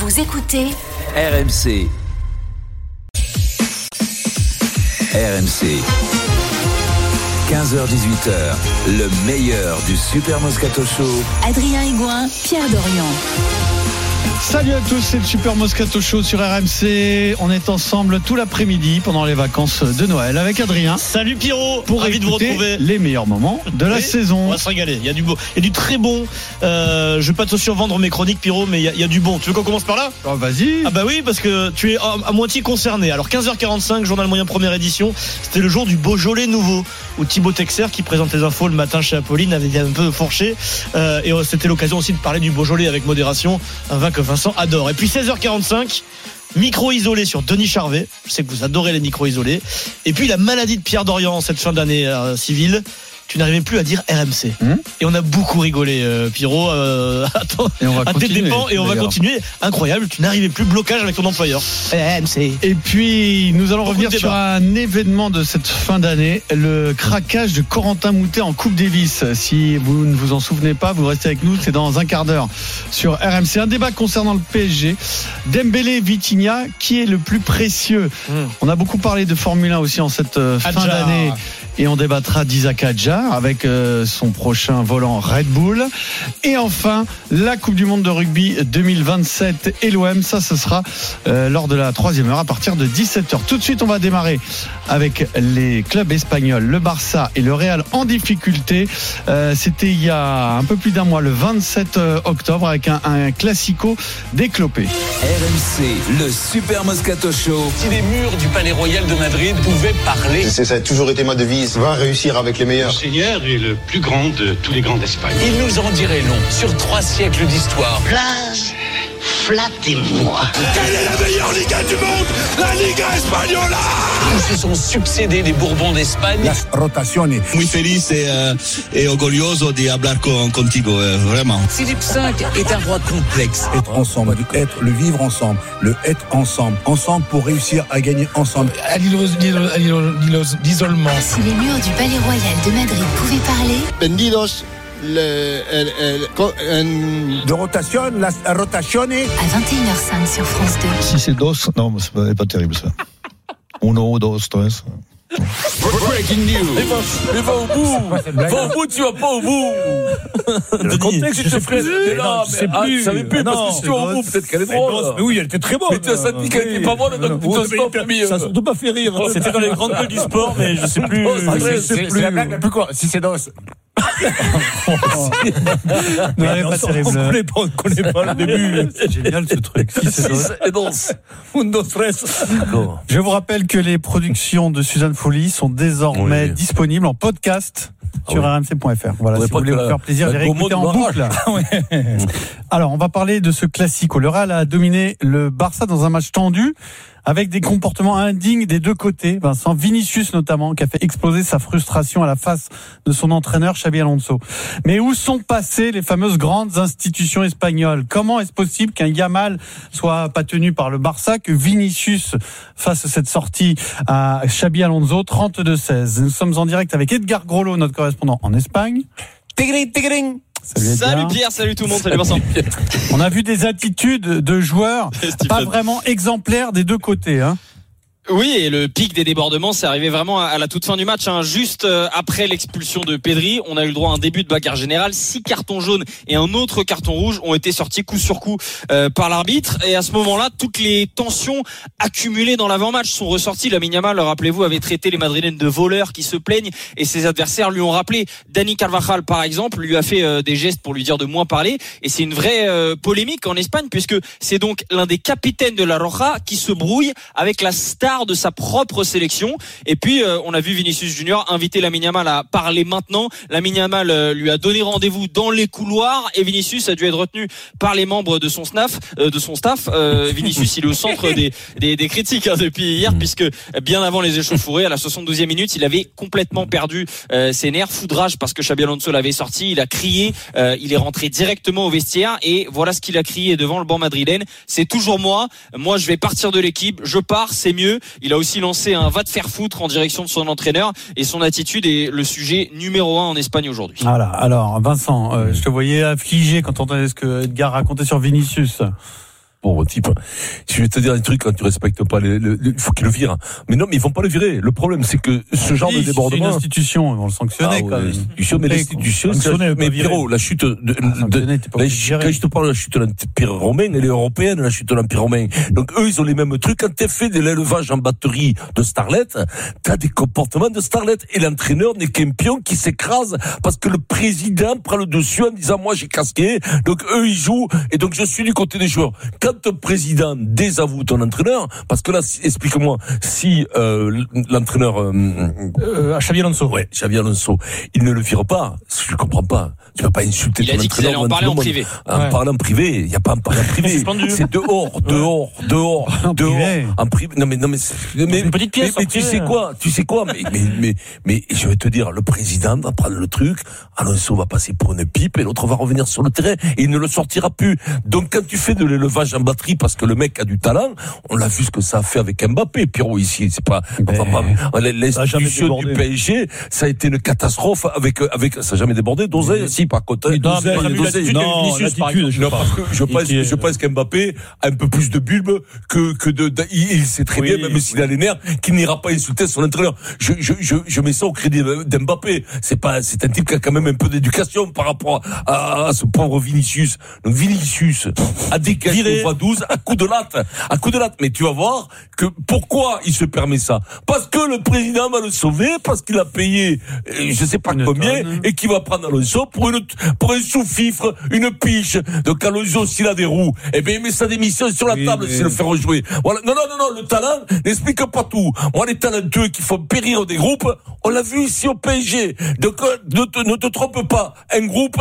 Vous écoutez RMC. RMC. 15h-18h, le meilleur du Super Moscato Show. Adrien Aigouin, Pierre Dorian. Salut à tous, c'est le Super Moscato Show sur RMC. On est ensemble tout l'après-midi pendant les vacances de Noël avec Adrien. Salut Pierrot, pour ravi de vous retrouver. Les meilleurs moments de la saison. On va se régaler. Il y a du beau, il y a du très bon. Je vais pas te survendre mes chroniques Pierrot, mais il y a du bon. Tu veux qu'on commence par là ? Oh, vas-y. Ah bah oui, parce que tu es à moitié concerné. Alors 15h45, journal moyen première édition. C'était le jour du Beaujolais nouveau où Thibaut Texer, qui présente les infos le matin chez Apolline, avait un peu fourché. Et c'était l'occasion aussi de parler du Beaujolais avec modération, un vin que Vincent adore. Et puis 16h45, micro isolé sur Denis Charvet. Je sais que vous adorez les micros isolés. Et puis la maladie de Pierre Dorian cette fin d'année civile. Tu n'arrivais plus à dire RMC. Et on a beaucoup rigolé, Pierrot. Attends, à tes dépens, et on va continuer. Incroyable, tu n'arrivais plus, blocage avec ton employeur. RMC. Et puis, nous allons revenir sur un événement de cette fin d'année, le craquage de Corentin Moutet en Coupe Davis. Si vous ne vous en souvenez pas, vous restez avec nous, c'est dans un quart d'heure sur RMC. Un débat concernant le PSG. Dembélé, Vitinha, qui est le plus précieux ? On a beaucoup parlé de Formule 1 aussi en cette fin d'année. Et on débattra d'Isaac Adjar avec son prochain volant Red Bull. Et enfin, la Coupe du Monde de rugby 2027 et l'OM. Ça, ce sera lors de la 3e heure à partir de 17h. Tout de suite, on va démarrer avec les clubs espagnols, le Barça et le Real en difficulté. C'était il y a un peu plus d'un mois, le 27 octobre, avec un classico déclopé. RMC, le Super Moscato Show. Si les murs du Palais Royal de Madrid pouvaient parler. Ça a toujours été ma devise. Va réussir avec les meilleurs. Le Seigneur est le plus grand de tous les grands d'Espagne. Il nous en dirait long sur 3 siècles d'histoire. Place, flattez-moi. Quelle est la meilleure Liga du monde? La Liga Española. Où se sont succédés les Bourbons d'Espagne. Las rotaciones. Muy feliz et orgulloso de hablar contigo, vraiment. Philippe V est un roi complexe. Être ensemble, être, le vivre ensemble, le être ensemble. Ensemble pour réussir à gagner ensemble. L'isolement. Si les murs du Palais Royal de Madrid pouvaient parler. Bendidos. De rotation, las rotaciones. À 21h05 sur France 2. Si c'est dos, non, c'est pas terrible ça. Uno, dos, tres. Breaking news. Mais va au bout. Va au bout, tu vas pas au bout. Le contexte, je te ferai. C'est plus. Ça savais plus, parce que si tu vas au bout, peut-être qu'elle est drôle. Mais oui, elle était très bonne. Mais tu as senti qu'elle était pas bonne, donc plutôt stop. Ça a surtout pas fait rire. C'était dans les grandes gueules du sport, mais je sais plus. C'est la blague la plus quoi. Si c'est dos. Non, elle est pas terrible. On connaît pas le début. C'est génial ce truc. Si c'est dos. Je vous rappelle que les productions de Suzanne Folly sont désormais disponibles en podcast sur rmc.fr. Voilà, si vous voulez vous faire plaisir, les réécouter en boucle. Alors, on va parler de ce classico. Le Real a dominé le Barça dans un match tendu, avec des comportements indignes des deux côtés. Vincent, Vinicius notamment, qui a fait exploser sa frustration à la face de son entraîneur Xabi Alonso. Mais où sont passées les fameuses grandes institutions espagnoles ? Comment est-ce possible qu'un Yamal soit pas tenu par le Barça, que Vinicius fasse cette sortie à Xabi Alonso, 32-16 ? Nous sommes en direct avec Edgar Grollo, notre correspondant en Espagne. Tigring. Salut Pierre, salut tout le monde, salut Vincent. On a vu des attitudes de joueurs pas vraiment exemplaires des deux côtés, hein. Oui, et le pic des débordements, c'est arrivé vraiment à la toute fin du match, hein. Juste après l'expulsion de Pedri, on a eu le droit à un début de bagarre générale. 6 cartons jaunes et un autre carton rouge ont été sortis coup sur coup par l'arbitre. Et à ce moment-là, toutes les tensions accumulées dans l'avant-match sont ressorties. Lamine Yamal, rappelez-vous, avait traité les Madrilènes de voleurs qui se plaignent, et ses adversaires lui ont rappelé. Dani Carvajal, par exemple, lui a fait des gestes pour lui dire de moins parler. Et c'est une vraie polémique en Espagne, puisque c'est donc l'un des capitaines de la Roja qui se brouille avec la star de sa propre sélection. Et puis on a vu Vinicius Junior inviter Lamine Yamal à parler maintenant. Lamine Yamal lui a donné rendez-vous dans les couloirs, et Vinicius a dû être retenu par les membres de son staff. Vinicius, il est au centre des critiques depuis hier, puisque bien avant les échauffourées, à la 72e minute, il avait complètement perdu ses nerfs. Foudrage parce que Xabi Alonso l'avait sorti. Il a crié, il est rentré directement au vestiaire, et voilà ce qu'il a crié devant le banc madrilène: c'est toujours moi, je vais partir de l'équipe, je pars, c'est mieux. Il a aussi lancé un va te faire foutre en direction de son entraîneur, et son attitude est le sujet numéro 1 en Espagne aujourd'hui. Voilà. Alors Vincent, je te voyais affligé quand on entendait ce que Edgar racontait sur Vinicius. pauvre type. Je vais te dire un truc, quand tu respectes pas il faut qu'ils le virent. Mais non, mais ils vont pas le virer. Le problème, c'est que ce genre de débordement. C'est une institution, ils vont le sanctionner, quand même. Mais l'institution, mais Pierrot, la chute quand je te parle de la chute de l'Empire romain, elle est européenne, la chute de l'Empire romain. Donc, eux, ils ont les mêmes trucs. Quand tu fait de l'élevage en batterie de starlet, t'as des comportements de starlet. Et l'entraîneur n'est qu'un pion qui s'écrase parce que le président prend le dessus en disant, moi, j'ai casqué. Donc, eux, ils jouent. Et donc, je suis du côté des joueurs. Quand un président désavoue ton entraîneur, parce que là, explique-moi, si l'entraîneur Xabi Alonso. Ouais, Xabi Alonso, il ne le vire pas. Je comprends pas. Tu peux pas insulter ton entraîneur. Il a dit qu'il allait en parler en privé. En parlant en privé, il y a pas en parler en privé. C'est dehors. En privé. Non mais une petite pièce. Mais tu sais quoi, mais je vais te dire, le président va prendre le truc, Alonso va passer pour une pipe et l'autre va revenir sur le terrain et il ne le sortira plus. Donc quand tu fais de l'élevage en batterie parce que le mec a du talent, on l'a vu ce que ça a fait avec Mbappé, Pierrot, ici, c'est pas, l'institution du PSG, ça a été une catastrophe avec, ça n'a jamais débordé, Dosé, si, par contre. Non, parce que je pense qu'Mbappé a un peu plus de bulbe il sait très bien, même s'il a les nerfs, qu'il n'ira pas insulter son entraîneur. Je mets ça au crédit d'Mbappé. C'est un type qui a quand même un peu d'éducation par rapport à ce pauvre Vinicius. Donc Vinicius a dégagé au x12 à coup de latte. Mais tu vas voir que pourquoi il se permet ça? Parce que le président va le sauver, parce qu'il a payé, je sais pas combien, et qu'il va prendre Alonso pour un sous-fifre, une piche. Donc Alonso, s'il a des roues, eh bien, il met sa démission sur la table, s'il le fait rejouer. Voilà. Non, le talent n'explique pas tout. Moi, les talentueux qui font périr des groupes, on l'a vu ici au PSG. Donc, ne te trompe pas. Un groupe.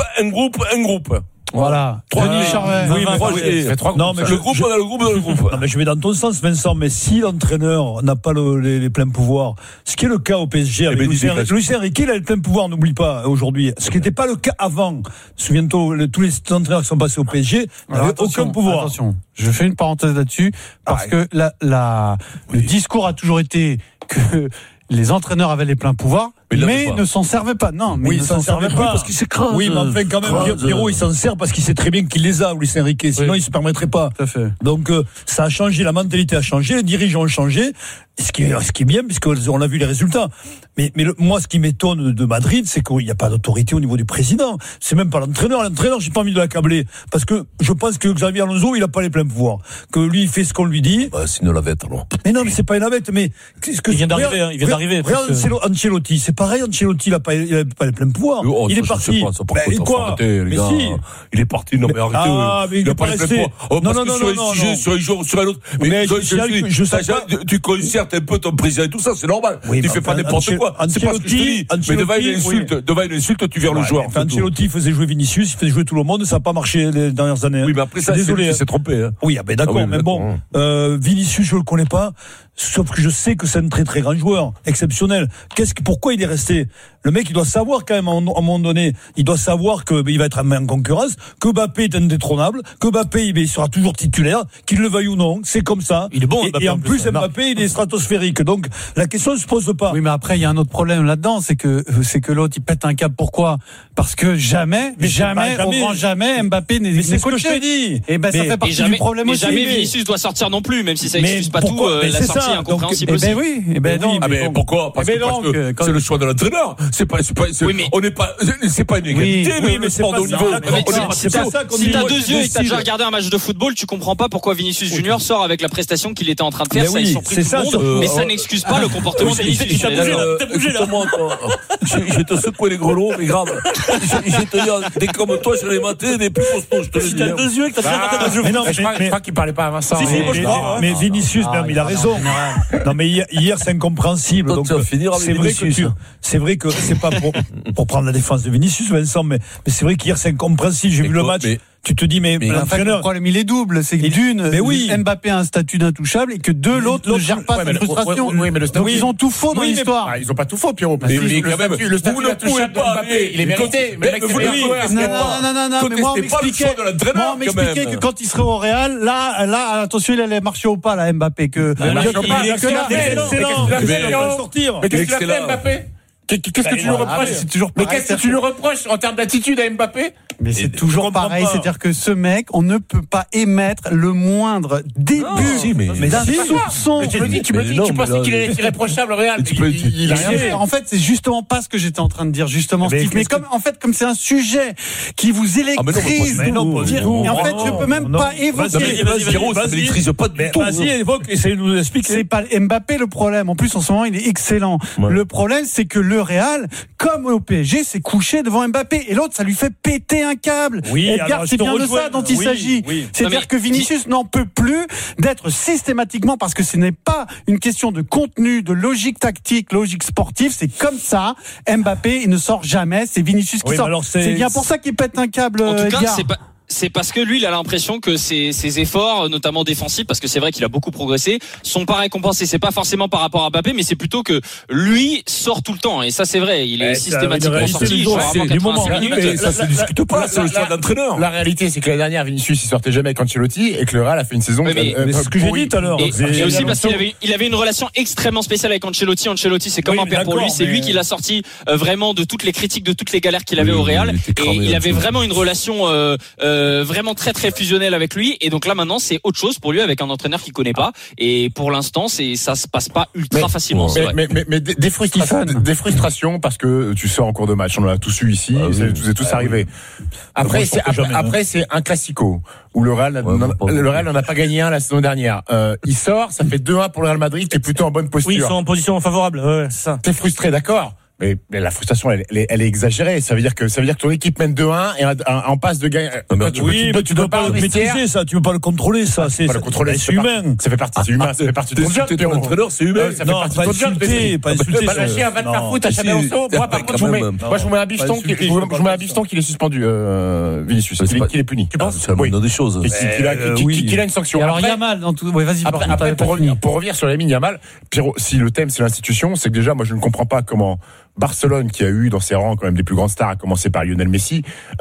Voilà. Denis Charvet. Oui, le groupe dans le groupe. Non, mais je vais dans ton sens, Vincent. Mais si l'entraîneur n'a pas les pleins pouvoirs, ce qui est le cas au PSG avec Luis Enrique, il a les pleins pouvoirs, n'oublie pas, aujourd'hui. Ce qui n'était pas le cas avant. Souviens-toi, tous les entraîneurs qui sont passés au PSG n'avaient aucun pouvoir. Attention. Je fais une parenthèse là-dessus, parce que le discours a toujours été que les entraîneurs avaient les pleins pouvoirs, mais ne s'en servaient pas. Non, mais il ne s'en servait pas parce qu'il s'écrase. Oui, mais enfin, quand même, Pierrot, il s'en sert parce qu'il sait très bien qu'il les a, Luis Enrique. Sinon, il se permettrait pas. Tout à fait. Donc, ça a changé, la mentalité a changé, les dirigeants ont changé. Ce qui est bien, puisqu'on a vu les résultats. Mais moi, ce qui m'étonne de Madrid, c'est qu'il n'y a pas d'autorité au niveau du président. C'est même pas l'entraîneur. L'entraîneur, j'ai pas envie de l'accabler. Parce que je pense que Xabi Alonso, il a pas les pleins pouvoirs. Que lui, il fait ce qu'on lui dit. C'est une lavette, alors. Mais non, mais c'est pas une lavette, mais, il vient d'arriver. Regarde Ancelotti. C'est pareil, Ancelotti, il a pas les pleins pouvoirs. Il est parti. Quoi? Mais si. Il est parti. Non, mais arrêtez. Il a pas les pleins pouvoirs. Non. Sur un jour ou sur un autre. Mais tu concertes un peu ton président et tout ça, c'est normal. Tu fais pas n'importe quoi. C'est pas ce que je te dis. Mais devant une insulte, tu vires le joueur. Ancelotti faisait jouer Vinicius, il faisait jouer tout le monde, ça n'a pas marché les dernières années. Oui, mais après ça, désolé, il s'est trompé. Oui, d'accord, mais bon, Vinicius, je le connais pas. Sauf que je sais que c'est un très très grand joueur, exceptionnel. Pourquoi il est resté? Le mec, il doit savoir quand même, à un moment donné, il doit savoir qu'il va être en concurrence, que Mbappé est indétrônable, que Mbappé il sera toujours titulaire, qu'il le veuille ou non, c'est comme ça. Il est bon. Et en plus, Mbappé, il est stratosphérique. Donc, la question ne se pose pas. Oui, mais après, il y a un autre problème là-dedans, c'est que l'autre, il pète un câble. Pourquoi? Parce que jamais, Mbappé n'est coaché. C'est ce que je te dis. Et ça fait partie du problème aussi. Jamais Vinicius doit sortir non plus, même si ça excuse pas tout, la sortie incompréhensible aussi. Pourquoi? Parce que c'est le choix de l'entraîneur. C'est pas une égalité, le sport de haut niveau. Si t'as 2 yeux et que t'as déjà regardé un match de football, tu comprends pas pourquoi Vinicius Junior sort avec la prestation qu'il était en train de faire. Ça a surpris tout le monde, mais ça n'excuse pas le comportement de Vinicius. T'as bougé là. Je te secouer les grelots, mais grave. Je te dire, dès comme toi, je l'ai maté, des plus costauds, je te le dis. Si t'as 2 yeux et que t'as déjà regardé un match de football. Je crois qu'il parlait pas à Vincent. Mais Vinicius, il a raison. Non, mais hier, c'est incompréhensible. Donc, c'est vrai que c'est pas pour prendre la défense de Vinicius, Vincent, mais c'est vrai qu'hier, c'est incompréhensible. J'ai vu le match. Tu te dis, mais l'entraîneur. Le problème, il est double. C'est que Mbappé a un statut d'intouchable et que l'autre ne gère pas sa frustration. Donc, ils ont tout faux dans l'histoire. Ils ont pas tout faux, Pierrot. Mais quand même, le statut d'intouchable de Mbappé, il est mérité. Mais moi, on m'expliquait que quand il serait au Real, là, attention, il allait marcher au pas, là, Mbappé. Mais qu'est-ce qu'il a fait, Mbappé? Qu'est-ce que tu lui reproches? Mais qu'est-ce que tu lui reproches en termes d'attitude à Mbappé? Mais c'est toujours pareil, c'est-à-dire que ce mec, on ne peut pas émettre le moindre début d'un soupçon. Tu pensais qu'il était irréprochable au Real. Il a rien fait. En fait, c'est justement pas ce que j'étais en train de dire, justement, Steve. Mais comme c'est un sujet qui vous électrise, et en fait, je peux même pas évoquer. Vas-y, évoque, essaye de nous expliquer. C'est pas Mbappé le problème. En plus, en ce moment, il est excellent. Le problème, c'est que le Real, comme au PSG, s'est couché devant Mbappé. Et l'autre, ça lui fait péter un câble. Edgar, c'est bien de ça dont il s'agit. C'est-à-dire que Vinicius n'en peut plus d'être systématiquement, parce que ce n'est pas une question de contenu, de logique tactique, logique sportive, c'est comme ça. Mbappé, il ne sort jamais, c'est Vinicius qui sort. C'est bien pour ça qu'il pète un câble. En tout cas, Edgar. c'est parce que lui, il a l'impression que ses efforts, notamment défensifs, parce que c'est vrai qu'il a beaucoup progressé, sont pas récompensés. C'est pas forcément par rapport à Mbappé, mais c'est plutôt que lui sort tout le temps. Et ça, c'est vrai. Il est systématiquement sorti. Ça se discute pas. C'est le choix d'entraîneur. La réalité, c'est que l'année dernière, Vinicius, il sortait jamais avec Ancelotti et que le Real a fait une saison. Mais c'est ce que j'ai dit tout à l'heure. Et aussi parce qu'il avait une relation extrêmement spéciale avec Ancelotti. Ancelotti, c'est comme un père pour lui. C'est lui qui l'a sorti vraiment de toutes les critiques, de toutes les galères qu'il avait au Real. Et il avait vraiment une relation vraiment très très fusionnel avec lui, et donc là maintenant c'est autre chose pour lui avec un entraîneur qu'il connaît pas, et pour l'instant ça se passe pas ultra facilement. Mais des frustrations parce que tu sors en cours de match, on l'a tous eu ici, c'est tous arrivé. Après c'est un classico où le Real n'en a pas gagné un la saison dernière. Il sort, ça fait 2-1 pour le Real Madrid, qui est plutôt en bonne posture. Oui, ils sont en position favorable, c'est ça. T'es frustré, d'accord? Mais la frustration, elle est exagérée. Ça veut dire que ton équipe mène 2-1 et en passe de gagner. Tu dois pas le maîtriser, ça. Tu peux pas le contrôler, ça. C'est humain. Ça fait partie de ton job. Ton entraîneur, c'est humain. Ça fait partie de ton job. Pas insulter. Pas lâcher un va te faire foutre à Xabi Alonso. Moi, par contre, je vous mets un bifton qu'il est suspendu, Vinicius. Qu'il est puni. Tu penses? Ça me donne des choses. Qu'il a une sanction. Alors Yamal, dans tout. Vas-y. Après, pour revenir sur Lamine Yamal, Pierrot, si le thème c'est l'institution, c'est que déjà, moi, je ne comprends pas comment Barcelone, qui a eu dans ses rangs quand même les plus grandes stars, à commencer par Lionel Messi,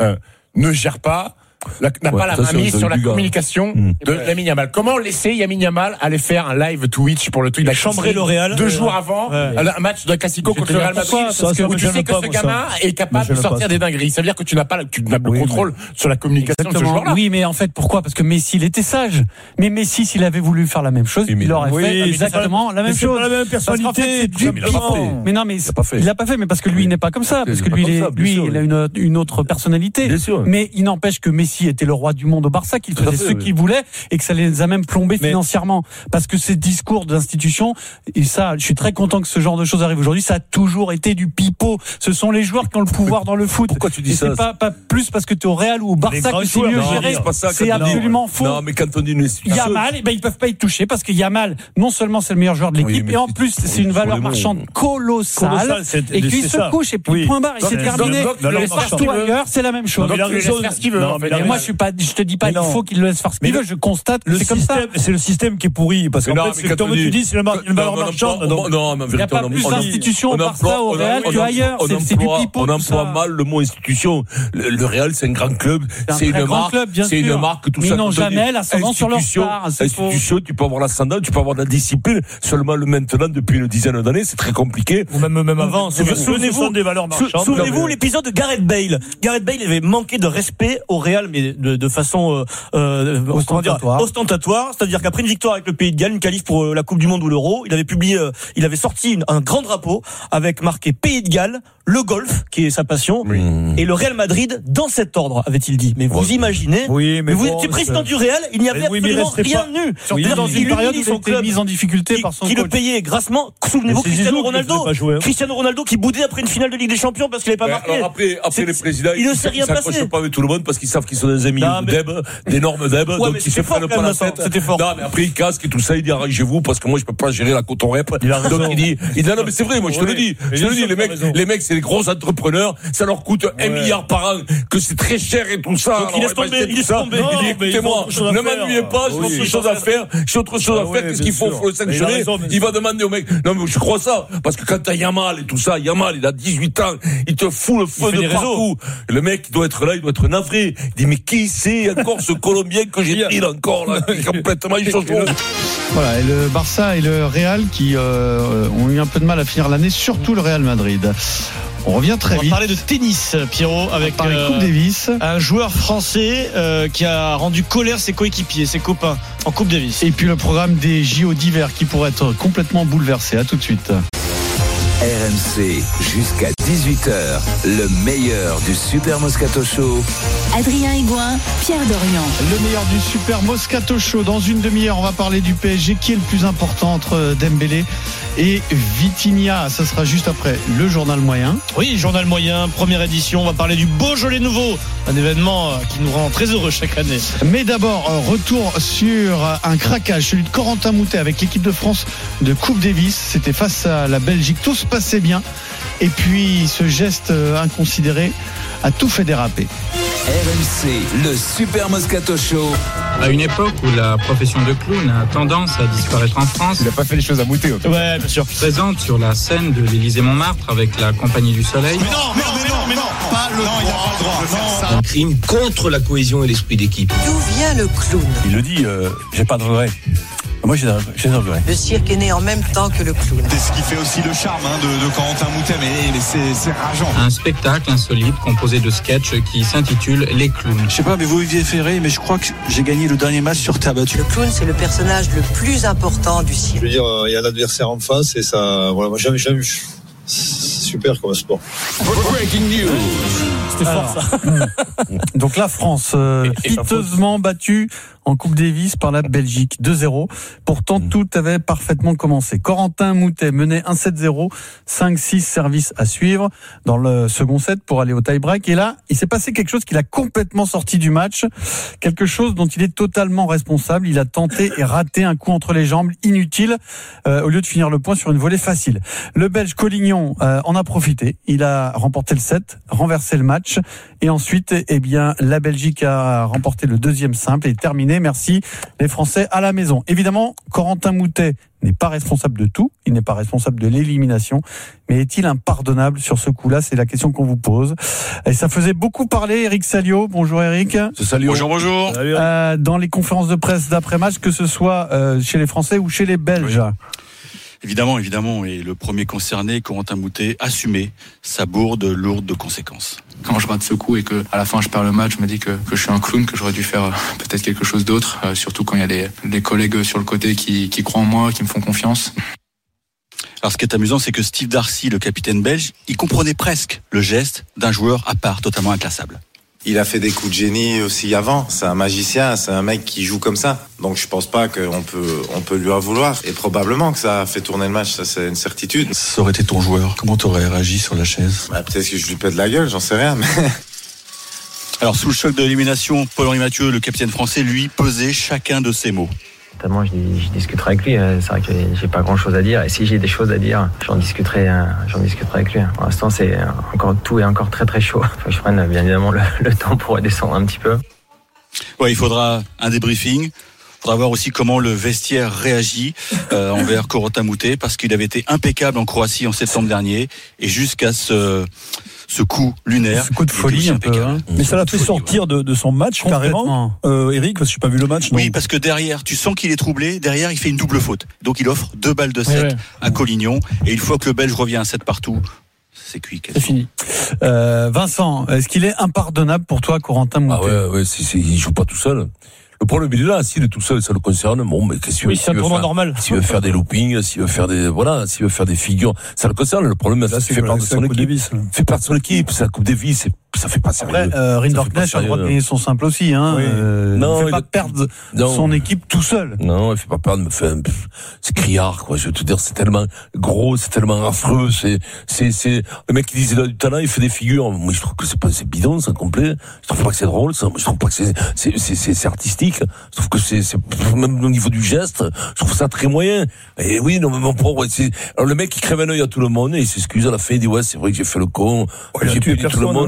ne gère pas, n'a pas la main mise sur la communication de Lamine Yamal. Comment laisser Lamine Yamal aller faire un live Twitch pour le truc? Il a chambré le Real 2 jours avant un match de Classico contre le Real Madrid, où tu sais que ce gamin est capable de sortir des dingueries. Ça veut dire que tu n'as pas le contrôle sur la communication de ce joueur-là. Oui, mais en fait, pourquoi? Parce que Messi, il était sage. Mais Messi, s'il avait voulu faire la même chose, il aurait fait exactement la même chose. La même personnalité. Mais non, mais il l'a pas fait, mais parce que lui, il n'est pas comme ça. Parce que lui, il a une autre personnalité. Mais il n'empêche que Messi était le roi du monde au Barça, qu'il faisait ce qu'il voulait et que ça les a même plombés financièrement. Parce que ces discours d'institution, et ça, je suis très content que ce genre de choses arrive aujourd'hui, ça a toujours été du pipeau. Ce sont les joueurs qui ont le pouvoir dans le foot. Pourquoi tu dis et ça? C'est pas plus parce que tu es au Real ou au Barça que c'est mieux géré. C'est absolument faux. Non, mais quand on dit une institution. Yamal, ils peuvent pas y toucher parce que Yamal, non seulement c'est le meilleur joueur de l'équipe, et en plus, c'est une valeur marchande colossale. Et qu'il se couche et puis point barre, et c'est terminé. Partout ailleurs, c'est la même chose. Moi, je te dis pas, il faut qu'il le laisse faire ce qu'il veut. Je constate que c'est comme ça. C'est le système qui est pourri, parce qu'en fait, comme tu dis, c'est une valeur marchande. Non, mais il n'y a pas plus d'institutions au Barça, au Real qu'ailleurs. C'est du pipeau. On emploie mal le mot institution. Le Real, c'est un grand club. C'est une marque. C'est une marque, tout ça. Ils n'ont jamais l'ascendant sur leur star. Institution, tu peux avoir l'ascendant, tu peux avoir de la discipline. Seulement le maintenant, depuis une dizaine d'années, c'est très compliqué. Ou même avant. Souvenez-vous l'épisode de Gareth Bale. Gareth Bale avait manqué de respect au Real, mais de façon ostentatoire, c'est-à-dire qu'après une victoire avec le Pays de Galles, une qualif pour la Coupe du Monde ou l'Euro, il avait sorti un grand drapeau avec marqué Pays de Galles, le golf qui est sa passion, et le Real Madrid dans cet ordre, avait-il dit. Mais vous imaginez, vous étiez président du Real, il n'y avait absolument rien eu. Dans une période où il était mis en difficulté par son coach. Qui le payait grassement. Souvenez-vous Cristiano Ronaldo qui boudait après une finale de Ligue des Champions parce qu'il n'avait pas marqué. Après les présidents, il ne s'est rien passé. Ils s'accrochent pas avec tout le monde parce qu'ils savent qu'ils sont des amis d'énormes deb, donc ils se prennent pas la tête. Non, mais après il casque et tout ça, il dit arrangez-vous parce que moi je peux pas gérer la coton rep. Donc il dit non mais c'est vrai, moi je te le dis, les mecs c'est des gros entrepreneurs, ça leur coûte 1 milliard par an, que c'est très cher et tout ça. Donc il laisse tomber. Il dit écoutez-moi, ne m'ennuyez pas, j'ai autre chose à faire, qu'est-ce qu'il faut le sanctionner. Il va demander au mec, non mais je crois ça, parce que quand t'as Yamal et tout ça, Yamal il a 18 ans, il te fout le feu de partout. Le mec il doit être là, il doit être navré. Il dis, mais qui c'est encore ce Colombien que j'ai pris là encore, là, qui est complètement chaud. Voilà, et le Barça et le Real qui ont eu un peu de mal à finir l'année, surtout le Real Madrid. On revient très vite. On va parler de tennis, Pierrot, avec Coupe Davis. Un joueur français qui a rendu colère ses coéquipiers, ses copains en Coupe Davis. Et puis le programme des JO d'hiver qui pourrait être complètement bouleversé. À tout de suite. RMC jusqu'à 18h, le meilleur du Super Moscato Show. Adrien Aigouin, Pierre Dorian. Le meilleur du Super Moscato Show. Dans une demi-heure, on va parler du PSG. Qui est le plus important entre Dembélé et Vitinha? Ça sera juste après le journal moyen. Oui, journal moyen, première édition. On va parler du Beaujolais nouveau, un événement qui nous rend très heureux chaque année. Mais d'abord, retour sur un craquage, celui de Corentin Moutet avec l'équipe de France de Coupe Davis. C'était face à la Belgique. Tout se passait bien. Et puis, ce geste inconsidéré a tout fait déraper. RMC, le Super Moscato Show. À une époque où la profession de clown a tendance à disparaître en France, il n'a pas fait les choses à Moutet. Ouais, bien sûr. Présente sur la scène de l'Élysée-Montmartre avec la Compagnie du Soleil. Mais non, pas le droit. Il n'a pas le droit de faire ça. Un crime contre la cohésion et l'esprit d'équipe. D'où vient le clown? Il le dit, j'ai pas de regret. Moi, j'ai des regrets. Le cirque est né en même temps que le clown. C'est ce qui fait aussi le charme de Corentin Moutet, mais c'est rageant. Un spectacle insolite composé de sketchs qui s'intitule Les Clowns. Je sais pas, mais vous Olivier Ferré, mais je crois que j'ai gagné le dernier match sur terre battue. Le clown, c'est le personnage le plus important du cirque. Je veux dire, il y a un adversaire en face et ça, voilà, moi jamais vu. Super comme sport. Breaking news. C'était fort ça. Donc la France, piteusement battue en Coupe Davis par la Belgique, 2-0. Pourtant, tout avait parfaitement commencé. Corentin Moutet menait 1-7-0, 5-6 services à suivre dans le second set pour aller au tie-break. Et là, il s'est passé quelque chose qui l'a complètement sorti du match. Quelque chose dont il est totalement responsable. Il a tenté et raté un coup entre les jambes, inutile, au lieu de finir le point sur une volée facile. Le Belge Collignon en a profité. Il a remporté le set, renversé le match. Et ensuite, eh bien, la Belgique a remporté le deuxième simple et terminé. Merci les Français à la maison. Évidemment, Corentin Moutet n'est pas responsable de tout. Il n'est pas responsable de l'élimination. Mais est-il impardonnable sur ce coup-là? C'est la question qu'on vous pose. Et ça faisait beaucoup parler. Eric Salio. Bonjour Eric. Bonjour. Dans les conférences de presse d'après-match, que ce soit chez les Français ou chez les Belges. Oui. Évidemment. Et le premier concerné, Corentin Moutet, assumait sa bourde lourde de conséquences. Quand je rate ce coup et que à la fin je perds le match, je me dis que je suis un clown, que j'aurais dû faire peut-être quelque chose d'autre, surtout quand il y a des collègues sur le côté qui croient en moi, qui me font confiance. Alors ce qui est amusant, c'est que Steve Darcy, le capitaine belge, il comprenait presque le geste d'un joueur à part, totalement inclassable. Il a fait des coups de génie aussi avant. C'est un magicien, c'est un mec qui joue comme ça. Donc je pense pas qu'on peut lui en vouloir. Et probablement que ça a fait tourner le match, ça c'est une certitude. Ça aurait été ton joueur, comment t'aurais réagi sur la chaise? Peut-être que je lui pète la gueule, j'en sais rien. Mais... Alors sous le choc de l'élimination, Paul-Henri Mathieu, le capitaine français, lui, pesait chacun de ses mots. Je discuterai avec lui. C'est vrai que j'ai pas grand chose à dire. Et si j'ai des choses à dire, j'en discuterai avec lui. Pour l'instant, tout est encore très très chaud. Faut que je prenne bien évidemment le temps pour redescendre un petit peu. Ouais, il faudra un débriefing. Il faudra voir aussi comment le vestiaire réagit envers Corentin Moutet, parce qu'il avait été impeccable en Croatie en septembre dernier, et jusqu'à ce coup lunaire. Ce coup de folie un peu. Hein. Mais ça l'a fait sortir de son match carrément. Eric, parce que je n'ai pas vu le match. Oui, parce que derrière, tu sens qu'il est troublé. Derrière, il fait une double faute. Donc il offre 2 balles de 7 à Collignon. Et une fois que le Belge revient à 7 partout, c'est cuit. C'est fini. Vincent, est-ce qu'il est impardonnable pour toi, Corentin Moutet? Il joue pas tout seul. Le problème, il est là. S'il est tout seul, ça le concerne. Bon, mais qu'est-ce que c'est un tournoi normal. S'il veut faire des loopings, s'il veut faire des figures, ça le concerne. Le problème, c'est qu'il fait part de son équipe. Fait part de son équipe. C'est la Coupe Davis. Ça fait pas sérieux. Après, Rinderknecht a le droit de gagner son simple aussi, hein. Oui. Non, il fait pas perdre son équipe tout seul. Non, il fait pas perdre, c'est criard, quoi. Je veux te dire, c'est tellement gros, c'est tellement affreux, c'est, le mec qui dit, il a du talent, il fait des figures. Moi, je trouve que c'est bidon, ça, complet. Je trouve pas que c'est drôle, ça. Moi, je trouve pas que c'est artistique. Je trouve que c'est, même au niveau du geste, je trouve ça très moyen. Et oui, non, mais mon pauvre, alors le mec, il crève un œil à tout le monde, et il s'excuse à la fin, il dit, ouais, c'est vrai que j'ai fait le con, j'ai tué tout le monde.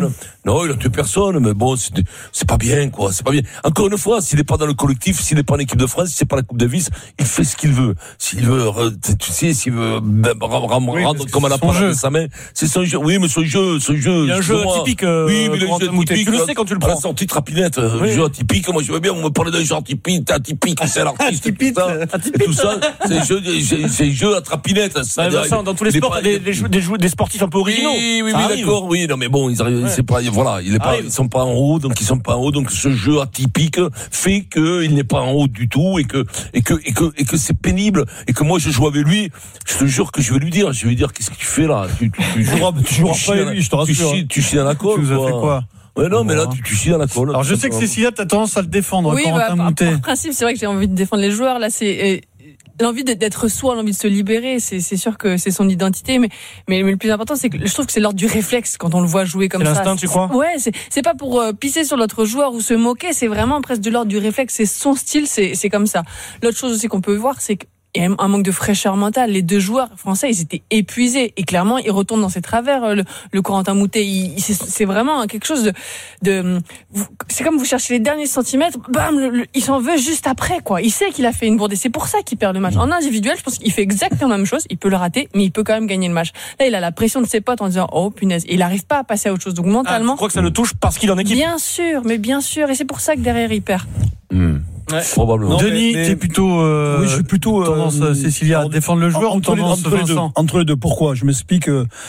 Non, il a tué personne, mais bon, c'est pas bien, quoi. C'est pas bien. Encore une fois, s'il n'est pas dans le collectif, s'il n'est pas en équipe de France, si c'est pas la Coupe Davis, il fait ce qu'il veut. S'il veut, tu sais, s'il veut rendre comme à la parole de sa main, c'est son jeu. Oui, mais son jeu. Il y a un jeu atypique. Oui, mais le jeu atypique. Tu le sais quand tu le prends. À la sortie de Rapinette, jeu atypique. Moi, je veux bien, on me parle d'un jeu atypique, c'est l'artiste, tout ça. C'est jeu à Trapinette. Dans tous les sports, des sportifs un peu originaux. Oui, d'accord, oui, non, mais bon, ils arrivent, c'est pas, voilà, ils sont pas en haut, donc ils sont pas en haut, donc ce jeu atypique fait qu'il n'est pas en haut du tout, et que c'est pénible, et que moi je joue avec lui, je te jure que je vais lui dire, qu'est-ce que tu fais là? Tu joueras pas avec lui, je te rassure. Tu chies dans la colle. Tu nous as fait quoi? Ouais, non, mais là, tu chies dans la colle. Alors, je sais que Cécilia, t'as tendance à le défendre. Oui, en principe, c'est vrai que j'ai envie de défendre les joueurs. Là, c'est l'envie d'être soi, l'envie de se libérer. C'est sûr que c'est son identité, mais le plus important, c'est que je trouve que c'est l'ordre du réflexe quand on le voit jouer comme ça. C'est l'instinct, tu crois? Ouais, c'est pas pour pisser sur l'autre joueur ou se moquer. C'est vraiment presque de l'ordre du réflexe. C'est son style, c'est comme ça. L'autre chose aussi qu'on peut voir, c'est que il y a un manque de fraîcheur mentale. Les deux joueurs français, ils étaient épuisés. Et clairement, ils retournent dans ses travers. Le Corentin Moutet, c'est vraiment quelque chose de c'est comme vous cherchez les derniers centimètres, bam, il s'en veut juste après, quoi. Il sait qu'il a fait une bourde et c'est pour ça qu'il perd le match. En individuel, je pense qu'il fait exactement la même chose. Il peut le rater, mais il peut quand même gagner le match. Là, il a la pression de ses potes en disant, oh, punaise. Et il arrive pas à passer à autre chose. Donc, mentalement. Je crois que ça le touche parce qu'il est en équipe. Bien sûr. Et c'est pour ça que derrière, il perd. Ouais. Probablement. Denis, t'es plutôt, oui, je suis plutôt tendance, Cécilia, à défendre le joueur entre les deux. Pourquoi? Je m'explique.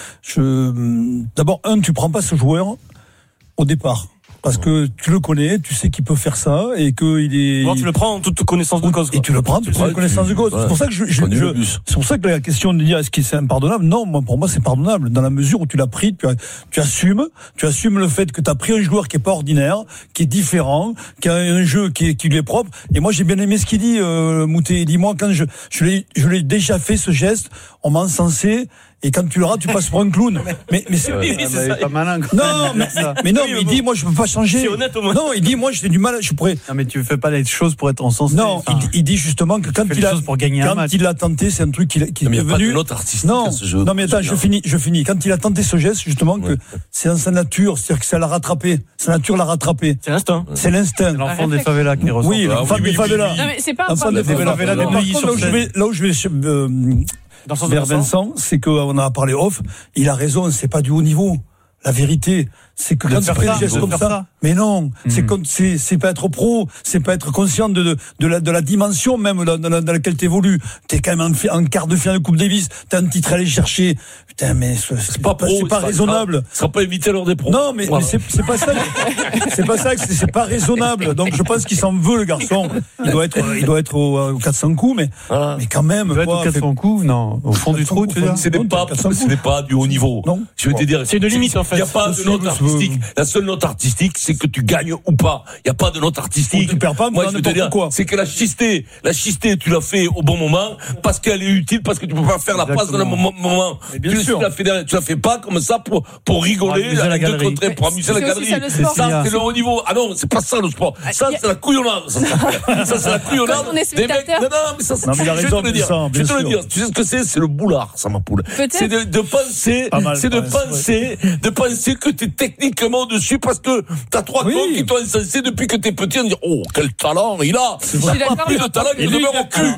D'abord, tu prends pas ce joueur au départ. Parce que tu le connais, tu sais qu'il peut faire ça et qu'il est. Bon, tu le prends en toute connaissance de cause. Et tu le prends en toute connaissance de cause. C'est pour ça que c'est pour ça que la question de dire est-ce que c'est impardonnable? Non, pour moi c'est pardonnable dans la mesure où tu l'as pris, tu assumes le fait que tu as pris un joueur qui est pas ordinaire, qui est différent, qui a un jeu qui lui est propre. Et moi j'ai bien aimé ce qu'il dit, Moutet. Il dit moi quand je l'ai déjà fait ce geste, on m'a encensé. Et quand tu le rates, tu passes pour un clown. Mais c'est pas malin. Non, mais il dit moi je peux pas changer. C'est honnête au moins. Non, il dit moi j'ai du mal, je pourrais. Non, mais tu fais pas les choses pour être encensé. Non, il dit justement que quand il a tenté, c'est un truc qui est devenu. Il n'y a pas de note artistique à ce jeu. Non, mais attends, je finis. Quand il a tenté ce geste, justement, que c'est dans sa nature, c'est-à-dire que ça l'a rattrapé. Sa nature l'a rattré. C'est l'instinct. C'est l'instinct. L'enfant des favelas qui ressort. Oui, l'enfant des favelas. Non, mais c'est pas l'enfant des favelas. Là où je vais vers Vincent, c'est qu'on a parlé off, il a raison, c'est pas du haut niveau. La vérité, c'est que quand tu fais des gestes comme ça, mais non, c'est pas être pro, c'est pas être conscient de la dimension même dans laquelle t'évolues. T'es quand même en quart de finale de Coupe Davis, t'as un titre à aller chercher. Putain, mais c'est pas raisonnable. Ça sera pas éviter l'heure des pros. Non, mais c'est pas ça. C'est pas ça, c'est pas raisonnable. Donc je pense qu'il s'en veut, le garçon. Il doit être au 400 coups, mais quand même. Il doit être au 400 coups, non. Au fond du trou, tu veux dire? Ce n'est pas du haut niveau. Non. Je vais te dire. C'est de limite, en fait. Il n'y a pas de note artistique. La seule note artistique, c'est que tu gagnes ou pas. Il n'y a pas de note artistique. Tu perds pas, moi, je veux te dire, c'est que la chistée, tu l'as fait au bon moment, parce qu'elle est utile, parce que tu peux pas faire la passe dans le moment. Tu la fais pas comme ça pour rigoler, pour amuser la galerie. Ça, c'est le haut niveau. Ah non, c'est pas ça le sport. Ça, c'est la couillonnade. Ça, c'est la couillonnade. Des mecs. Non, mais ça, je vais te le dire. Je vais te le dire. Tu sais ce que c'est le boulard, ça, ma poule. C'est de penser que t'es techniquement dessus parce que t'as trois cons qui t'ont insensé depuis que t'es petit, en disant, oh, quel talent il a. Il a pas plus de talent, il demeure au cul.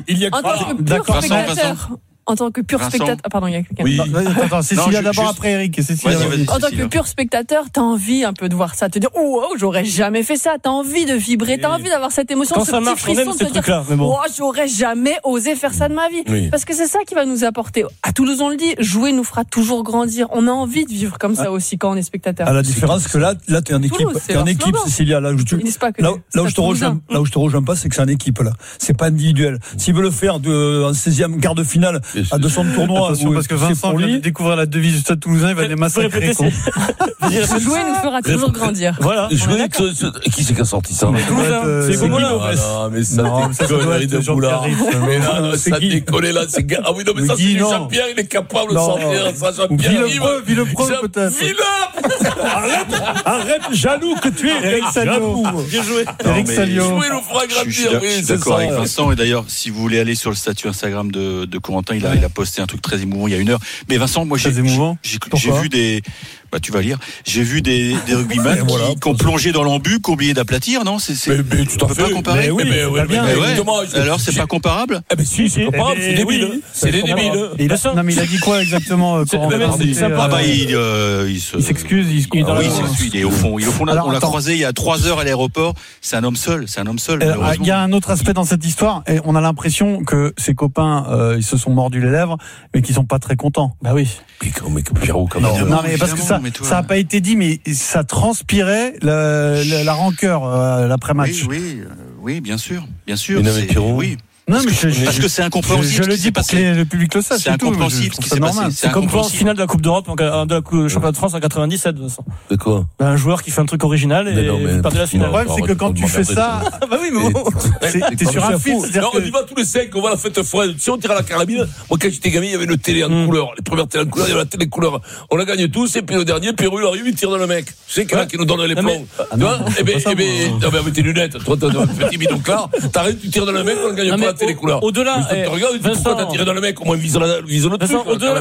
En tant que pur spectateur. Ah, pardon, il y a quelqu'un. Oui. Attends, Cécilia d'abord, après Eric. En tant que pur spectateur, t'as envie un peu de voir ça, te dire, oh, j'aurais jamais fait ça. T'as envie de vibrer, t'as envie d'avoir cette émotion, quand ce ça petit marche, frisson, de te dire, oh, j'aurais jamais osé faire ça de ma vie. Oui. Parce que c'est ça qui va nous apporter. À Toulouse, on le dit, jouer nous fera toujours grandir. On a envie de vivre comme ça aussi quand on est spectateur. À la différence que là, t'es en équipe. T'es en équipe, Cécilia. Là où je te rejoins pas, c'est que c'est en équipe, là. C'est pas individuel. S'il veut le faire en 16e quart de finale, à 200 tournois. Attention, parce que Vincent vient de découvrir la devise du Stade Toulousain, il va les massacrer. Jouer nous fera toujours grandir. Voilà. Qui c'est qui a sorti ça? C'est Gomola. Non, mais ça déconne de boulard. Mais là, ça déconne là. Ah oui, non, mais ça, c'est Jean-Pierre, il est capable de sortir ça. Jean-Pierre, Villepreux, peut-être. Arrête, jaloux que tu es. Eric Salio. Bien joué. Eric Salio. Je suis d'accord avec Vincent. Et d'ailleurs, si vous voulez aller sur le statut Instagram de Corentin, il a posté un truc très émouvant il y a 1 heure. Mais Vincent, moi j'ai vu Bah, tu vas lire. J'ai vu des rugbyman qui ont plongé dans l'embu, qui ont oublié d'aplatir, non? Mais tout à fait. Pas comparer. Mais oui, alors, c'est pas comparable? Eh ben si, c'est comparable, c'est débile. C'est des débiles. Non, mais il a dit quoi exactement? Il s'excuse. Il est au fond. On l'a croisé il y a 3 heures à l'aéroport. C'est un homme seul. Il y a un autre aspect dans cette histoire, et on a l'impression que ses copains, ils se sont mordus les lèvres, mais qu'ils sont pas très contents. Bah oui. Non, mais parce que ça a pas été dit, mais ça transpirait la rancœur l'après-match. Oui, bien sûr. Oui. Non, parce que c'est incompréhensible. Je le dis parce que le public le sache. C'est incompréhensible ce qui s'est passé. C'est comme en finale de la Coupe d'Europe, de la championnat de France en 97, Vincent. De quoi? Un joueur qui fait un truc original et vous perdez la finale. Le problème, c'est que quand tu fais ça, bah oui, mais bon, t'es sur un fil. Non, on y va tous les 5, on va à la fête foraine. Si on tire à la carabine, moi quand j'étais gamin, il y avait le télé en couleur. Les premières télé en couleur, il y avait la télé couleur. On la gagne tous, et puis le dernier, Pérou, il arrive, il tire dans le mec. C'est quelqu'un qui nous donne les plombs. Tu vois? Eh ben, avec tes lunettes, toi, t'as un petit bidon clair, t'arrêtes, tu tires dans le mec, on gagne pas la télé couleur. Au-delà, regarde, pourquoi t'as tiré dans le mec, au moins vise le truc.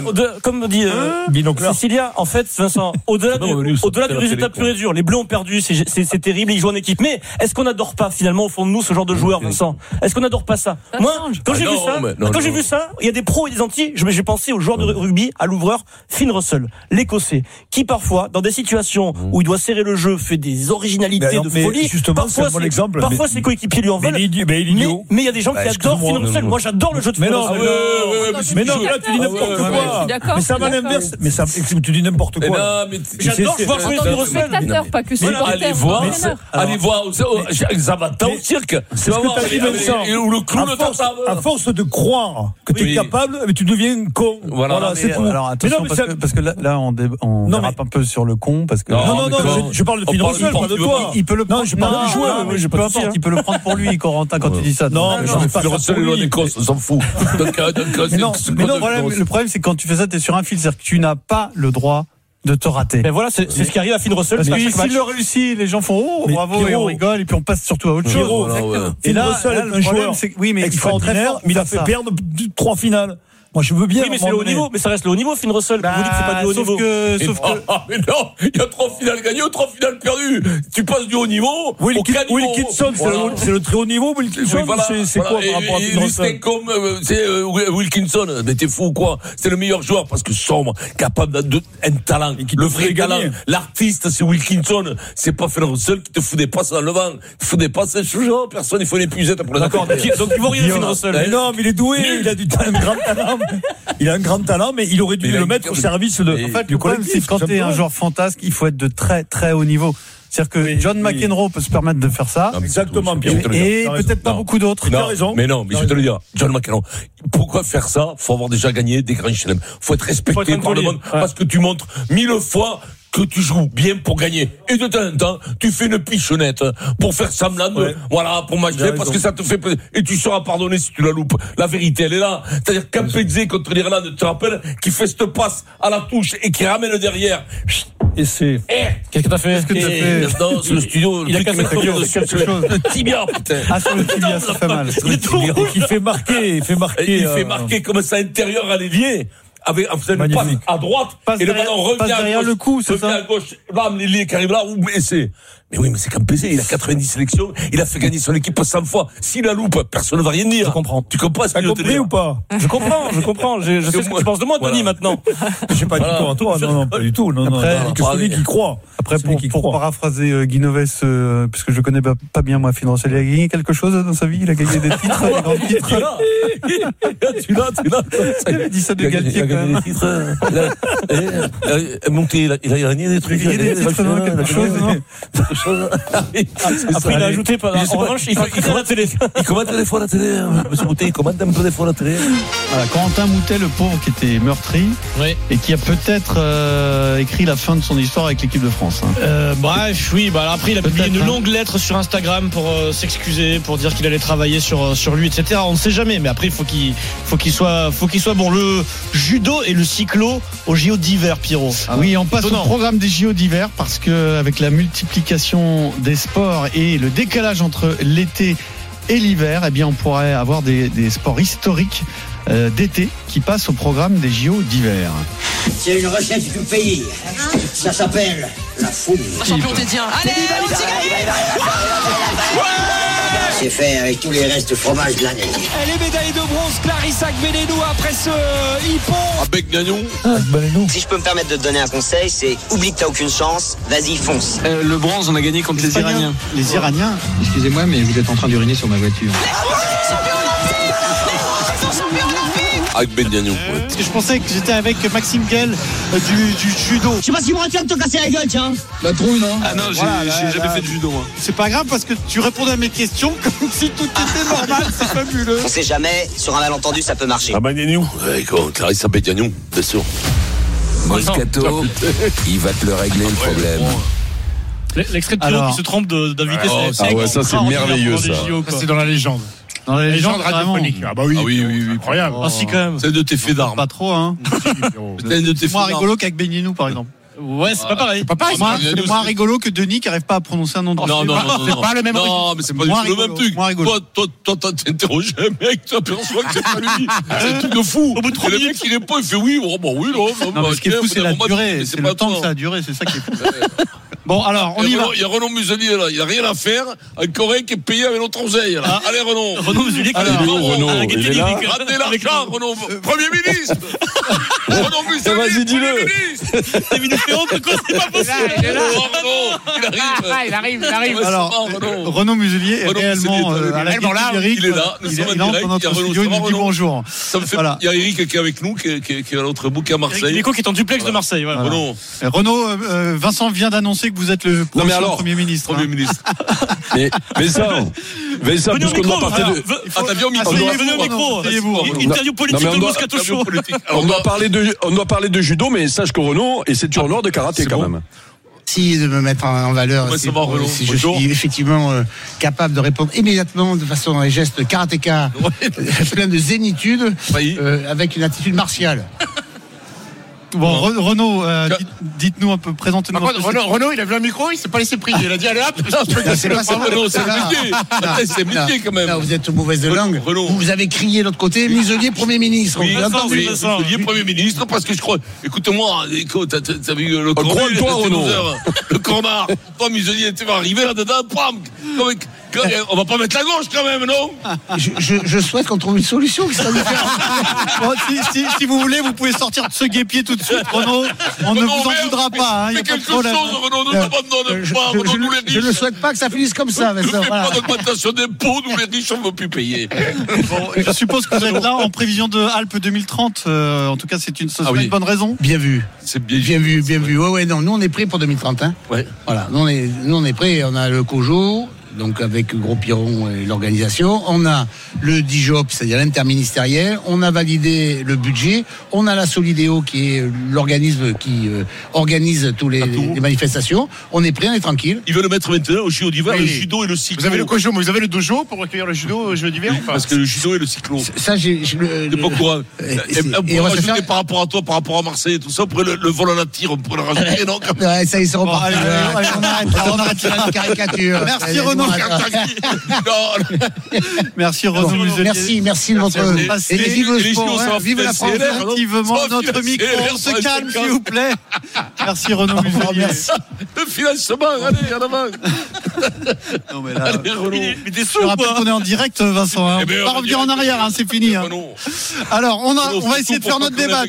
Comme dit Cécilia, en fait, Vincent, au-delà du résultat pur et dur, les Bleus ont perdu, c'est terrible, ils jouent en équipe. Mais est-ce qu'on n'adore pas finalement au fond de nous ce genre de joueurs, Vincent? Est-ce qu'on n'adore pas ça? Moi, quand j'ai vu ça, il y a des pros et des anti. J'ai pensé aux joueurs de rugby, à l'ouvreur Finn Russell, l'Écossais, qui parfois, dans des situations où il doit serrer le jeu, fait des originalités de folie. Parfois ses coéquipiers lui en veulent. Mais il y a des gens qui adorent Finn Russell. Moi, j'adore le jeu de Finn Russell. Mais non, là, tu dis n'importe quoi. Mais ça va l'inverse. Mais ça, tu dis n'importe quoi. J'adore voir Finn Russell. Pas que allez voir, Zabata au cirque. C'est ce que t'as dit, Vincent. Ou le clown de ta table. À force de croire que t'es capable, mais tu deviens con. Voilà, c'est tout. Alors attention, parce que là, on dérape un peu sur le con, parce que. Non, je parle de Finn Russell, pas de toi. Il peut le prendre. Non, je parle du joueur. Peu importe, il peut le prendre pour lui, Corentin, quand tu dis ça. Non, mais je ne Finn Russell, il est con, on s'en fout. Mais non, le problème, c'est que quand tu fais ça, t'es sur un fil, c'est-à-dire que tu n'as pas le droit de te rater. Mais voilà, c'est ce qui arrive à Finn Russell. Parce que s'il le réussit, les gens font bravo, et on rigole, et puis on passe surtout à autre chose. Finn Russell est un joueur extraordinaire, mais il a fait perdre 3 finales. Moi, je veux bien. Oui, mais c'est le haut niveau, mais ça reste le haut niveau, Finn Russell. Vous dites que c'est pas du haut niveau. Sauf que. Mais non, il y a 3 finales gagnées, 3 finales perdues. Tu passes du haut niveau au cas niveau. Wilkinson, c'est le très haut niveau, Wilkinson. C'est quoi par rapport à Finn Russell? C'est comme, Wilkinson. Mais t'es fou ou quoi? C'est le meilleur joueur parce que sombre, capable d'un talent. Le vrai talent. L'artiste, c'est Wilkinson. C'est pas Finn Russell qui te fout des passes dans le vent. Tu fous des passes, personne, il faut une épuisette pour les d'accord. Donc, il vaut rien, Finn Russell. Non, mais il est doué. Il a un grand talent. Il a un grand talent, mais il aurait dû le mettre au service de. En fait, le problème, c'est quand t'es un joueur fantasque, il faut être de très très haut niveau. C'est-à-dire que John McEnroe peut se permettre de faire ça. Exactement, Pierre. Et peut-être pas beaucoup d'autres. Tu as raison. Mais non, mais je vais te le dire. John McEnroe. Pourquoi faire ça? Faut avoir déjà gagné des grands chelems. Faut être respecté par le monde. Parce que tu montres 1000 fois que tu joues bien pour gagner. Et de temps en temps, tu fais une pichonnette pour faire semblant de, pour matcher, parce que ça te fait plaisir. Et tu seras pardonné si tu la loupes. La vérité, elle est là. C'est-à-dire Campese contre l'Irlande, tu te rappelles, qui fait cette passe à la touche et qui ramène derrière. Et c'est. Qu'est-ce que t'as fait? Non, c'est le studio. Il a cassé quelque chose. Le tibia, putain. Ah, sur le tibia, ça fait mal. Il fait marquer. Il fait marquer comme ça intérieur à l'ailier. En faisant une passe à droite, et le ballon revient à gauche. Le coup, c'est ça. À gauche, bam, l'ailier qui arrive là, ou blessé. Mais oui, mais c'est Campese, il a 90 sélections, il a fait gagner son équipe 100 fois. S'il la loupe, personne ne va rien dire. Je comprends. Tu comprends ce que je te dis ou pas? Je comprends. Je sais ce que tu penses de moi, Denis, maintenant. Je sais pas du tout en toi. Non, pas du tout. Non, que celui qui croit. Après, pour paraphraser Guinoves, parce que je connais pas bien moi, Finn Russell, il a gagné quelque chose dans sa vie, il a gagné des titres, des grands titres. Tu l'as. Il avait dit ça de Galtier, quand même. Il a gagné des trucs. Il a gagné des titres, quelque chose, non? Après, il a ajouté, en revanche, il commente la télé. Il commente des fois la télé, monsieur Moutet, il commente un peu des fois la télé. Voilà, Corentin Moutet, le pauvre qui était meurtri, et qui a peut-être écrit la fin de son histoire avec l'équipe de France. Bref, oui, après, il a publié une longue lettre sur Instagram pour s'excuser, pour dire qu'il allait travailler sur lui, etc. On ne sait jamais, mais après, il faut qu'il soit bon. Le judo et le cyclo au JO d'hiver, Pierrot. Oui, on passe au programme des JO d'hiver parce que avec la multiplication des sports et le décalage entre l'été et l'hiver, eh bien, on pourrait avoir des sports historiques d'été qui passent au programme des JO d'hiver. C'est une recette du pays. Ça s'appelle la fouille. Champion tétien. Allez, c'est fait avec tous les restes de fromage de l'année. Elle est médaille de bronze, Clarisse Agbenenou après ce hippon. Avec Gagnon. Si je peux me permettre de te donner un conseil, c'est oublie que t'as aucune chance, vas-y fonce. Le bronze, on a gagné contre les Iraniens. Les Iraniens. Excusez-moi, mais vous êtes en train d'uriner sur ma voiture. Avec Ben Gagnon. Parce que je pensais que j'étais avec Maxime Guel du judo. Je sais pas si moi tu vas me te casser la gueule, tiens. La trouille, non? Ah non, j'ai jamais fait de judo, moi. C'est pas grave parce que tu répondais à mes questions comme si tout était normal, c'est fabuleux. On sait jamais, sur un malentendu ça peut marcher. Ah ben Gagnon. Ouais, quoi, Clarisse Ben Gagnon, bien sûr. Moscato, il va te le régler le problème. L'extrait de Pierrot qui se trompe d'inviter. Ah ouais, ça c'est merveilleux ça. C'est dans la légende. Dans la légende radiophonique. Ah bah oui, incroyable. Ah si, quand même. C'est de tes faits d'armes. Pas trop, hein. C'est moins rigolo qu'avec Benignou, par exemple. Ouais, c'est pas pareil. C'est moins rigolo que Denis qui arrive pas à prononcer un nom de Non, c'est pas le même. Non, mais c'est pas du tout le même truc. Toi, t'as interrogé un mec, tu aperçois que c'est pas lui. C'est un truc de fou. Au bout de 3 minutes, le mec, il répond, il fait oui, oui, non. Non, ce qui est fou, c'est la durée. C'est le temps que ça a duré, c'est ça qui est fou. Bon, alors, on y va. Il y a Renaud Muselier, là. Il a rien à faire. Un Coréen qui est payé avec notre oseille, là. Allez, Renaud. Renaud Muselier, il est là. Ratez l'argent, Renaud. Premier ministre. Renaud Muselier. Vas-y, dis-le. T'as mis une honte, quoi, c'est pas possible. Il est là. Il arrive. Alors, Renaud Muselier est réellement à la Il est là. Il entre dans notre studio, il nous dit bonjour. Il y a Eric qui est avec nous, qui est à l'autre bout, qui est à Marseille. Nico qui est en duplex de Marseille. Renaud, Vincent vient d'annoncer que vous êtes le Premier ministre. Premier ministre. Mais Vincent, puisqu'on doit parler de... T'as bien mis venez au micro. Interview politique de Moscato Show. On doit parler de judo, mais sache que Renaud est ceinture de karaté quand même. Merci de me mettre en valeur. Si je suis effectivement capable de répondre immédiatement de façon et gestes karatéka, plein de zénitude, avec une attitude martiale. Bon, Renaud, dites-nous un peu, présentez-nous. Renaud, il a vu un micro, il s'est pas laissé prier. Il a dit allez hop. C'est pas ça, Renaud, c'est le métier quand même. Vous êtes mauvaise de langue. Vous avez crié de l'autre côté, Muselier Premier ministre. Oui, Muselier Premier ministre, parce que je crois. Écoute-moi, t'as vu le corner, le corner. Toi, Muselier, tu vas arriver là-dedans, pam. On va pas mettre la gauche quand même, non? Je souhaite qu'on trouve une solution qui sera différente. Bon, si vous voulez, vous pouvez sortir de ce guépier tout de suite, Renaud. On ne vous en voudra pas. Fais quelque chose, Renaud, ne t'abandonne pas. Renaud, nous les riches. Je ne souhaite pas que ça finisse comme ça. Ne fais pas d'augmentation d'impôts, nous les riches, on ne veut plus payer. Bon, je suppose que vous êtes là en prévision de Alpes 2030. En tout cas, c'est une bonne raison. Bien vu. C'est bien vu. Ouais, non, nous on est prêts pour 2030. Hein. Ouais. Voilà, nous on est prêts. On a le COJO. Donc avec Gros Piron et l'organisation, on a le DIJOP, c'est-à-dire l'interministériel, on a validé le budget, on a la Solidéo qui est l'organisme qui organise tous les manifestations. On est prêt, on est tranquille. Ils veulent le mettre maintenant au JO d'hiver, le judo et le cyclo. Vous avez le COJO, mais vous avez le dojo pour accueillir le judo au jeu d'hiver ou pas? Parce que le judo et le cyclo. Ça, j'ai le. T'es pas au courant. Et on va rajouter par rapport à toi, par rapport à Marseille et tout ça, après le vol à la tire, on pourrait le rajouter, non? Ouais, ça, ils seront partis. On arrête la caricature. Merci Renaud. Merci Renaud Muselier. Merci de votre. Et vive le sport, vive la France. Effectivement, notre micro, on se calme s'il vous plaît. Merci Renaud Muselier. Le financement, allez, en avant. Non mais là, allez, mais t'es sûr, je rappelle qu'on est en direct, Vincent. On peut pas revenir en arrière, c'est fini. Alors, on va essayer de faire notre débat.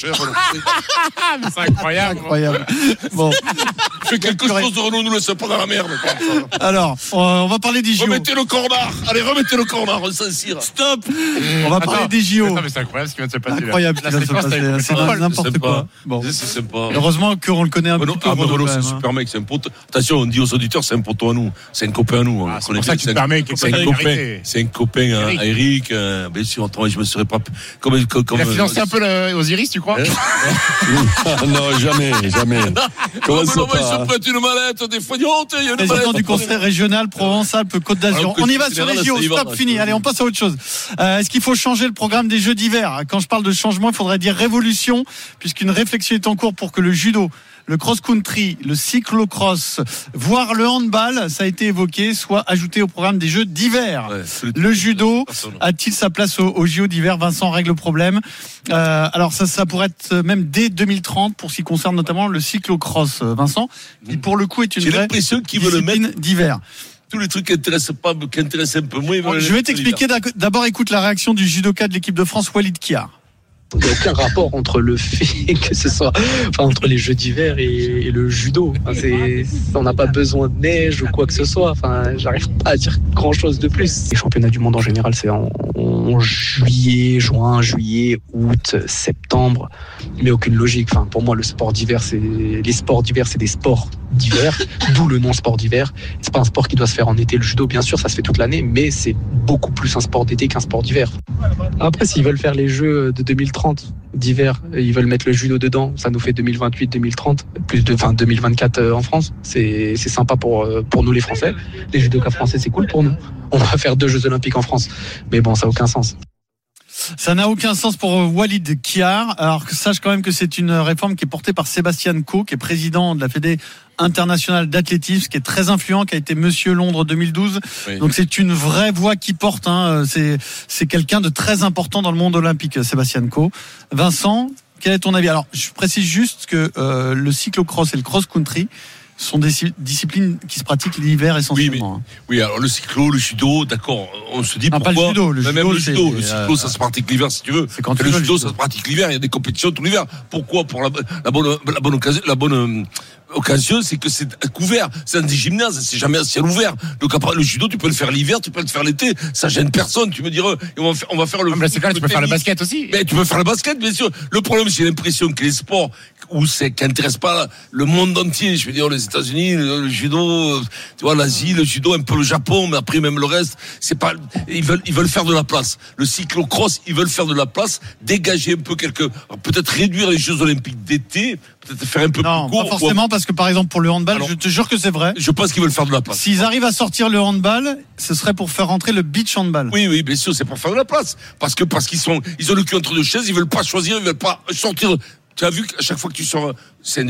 C'est incroyable. Bon, fais quelque chose de Renaud, nous laisse pas dans la merde. Alors, on va parler des JO. Remettez le corner. Allez, remettez le corner. On s'en cire. Stop. On va parler des JO. C'est incroyable ce qui vient de se passer. Incroyable ce qui vient de se passer. C'est n'importe quoi. Bon, c'est sympa. Heureusement qu'on le connaît un peu. Renaud, c'est un super mec. C'est un pote. Attention, on dit aux auditeurs, c'est un pote à nous. C'est un copain à nous. C'est pour ça qu'il permet. C'est un copain à Eric. Bien sûr, je me serais pas. Il a financé un peu Osiris, tu crois? Non, jamais. Comment ça va? Il se prête une mallette. Des fois, il y a une président du conseil régional Provence-Alpes-Côte d'Azur. On y va sur les JO. Stop, fini. Allez, on passe à autre chose. Est-ce qu'il faut changer le programme des Jeux d'hiver? Quand je parle de changement, il faudrait dire révolution, puisqu'une réflexion est en cours pour que le judo le cross-country, le cyclocross, voire le handball, ça a été évoqué, soit ajouté au programme des Jeux d'hiver. Le judo a-t-il sa place au JO d'hiver? Vincent règle le problème. Alors ça pourrait être même dès 2030 pour ce qui concerne notamment le cyclocross, Vincent, qui pour le coup est une vraie discipline d'hiver. Tous les trucs qui intéressent un peu moins. Je vais t'expliquer. D'abord, écoute la réaction du judoka de l'équipe de France, Walid Kiar. Il n'y a aucun rapport entre le fait que ce soit, entre les Jeux d'hiver et le judo. On n'a pas besoin de neige ou quoi que ce soit. J'arrive pas à dire grand chose de plus. Les championnats du monde en général, c'est en juin, juillet, août, septembre. Mais aucune logique. Pour moi, les sports d'hiver, c'est des sports d'hiver, d'où le nom sport d'hiver. C'est pas un sport qui doit se faire en été. Le judo, bien sûr, ça se fait toute l'année, mais c'est beaucoup plus un sport d'été qu'un sport d'hiver. Après, s'ils veulent faire les Jeux de 2030 d'hiver, ils veulent mettre le judo dedans, ça nous fait 2028-2030, plus de 2024 en France. C'est sympa pour nous les Français. Les judokas français, c'est cool pour nous. On va faire 2 Jeux Olympiques en France. Mais bon, ça n'a aucun sens. Ça n'a aucun sens pour Walid Kiar. Alors que sache quand même que c'est une réforme qui est portée par Sébastien Coe, qui est président de la Fédé internationale d'athlétisme, qui est très influent, qui a été Monsieur Londres 2012. Oui. Donc c'est une vraie voix qui porte. C'est quelqu'un de très important dans le monde olympique, Sébastien Coe. Vincent, quel est ton avis? Alors je précise juste que le cyclocross et le cross-country sont des disciplines qui se pratiquent l'hiver essentiellement. Oui, alors le cyclo, le judo, d'accord, on se dit pourquoi. Pas le judo, le cyclo, ça se pratique l'hiver si tu veux. Le judo, ça se pratique l'hiver, il y a des compétitions tout l'hiver. Pourquoi? Pour la bonne occasion, c'est que c'est couvert. C'est dans des gymnases, c'est jamais à ciel ouvert. Donc après, le judo, tu peux le faire l'hiver, tu peux le faire l'été. Ça gêne personne. Tu me diras, on va faire le. Mais c'est clair, tu peux faire le basket aussi. Mais tu peux faire le basket, bien sûr. Le problème, c'est l'impression que les sports qui intéressent pas le monde entier. Je veux dire, les États-Unis, le judo, tu vois, l'Asie, le judo, un peu le Japon, mais après même le reste, c'est pas. Ils veulent faire de la place. Le cyclocross, ils veulent faire de la place, dégager un peu peut-être réduire les Jeux Olympiques d'été, peut-être faire un peu plus court. Non, pas forcément, parce que par exemple pour le handball, je te jure que c'est vrai. Je pense qu'ils veulent faire de la place. S'ils arrivent à sortir le handball, ce serait pour faire rentrer le beach handball. Oui, bien sûr, c'est pour faire de la place. Parce qu'ils ont le cul entre deux chaises, ils veulent pas choisir, ils veulent pas sortir. Tu as vu qu'à chaque fois que tu sors, ça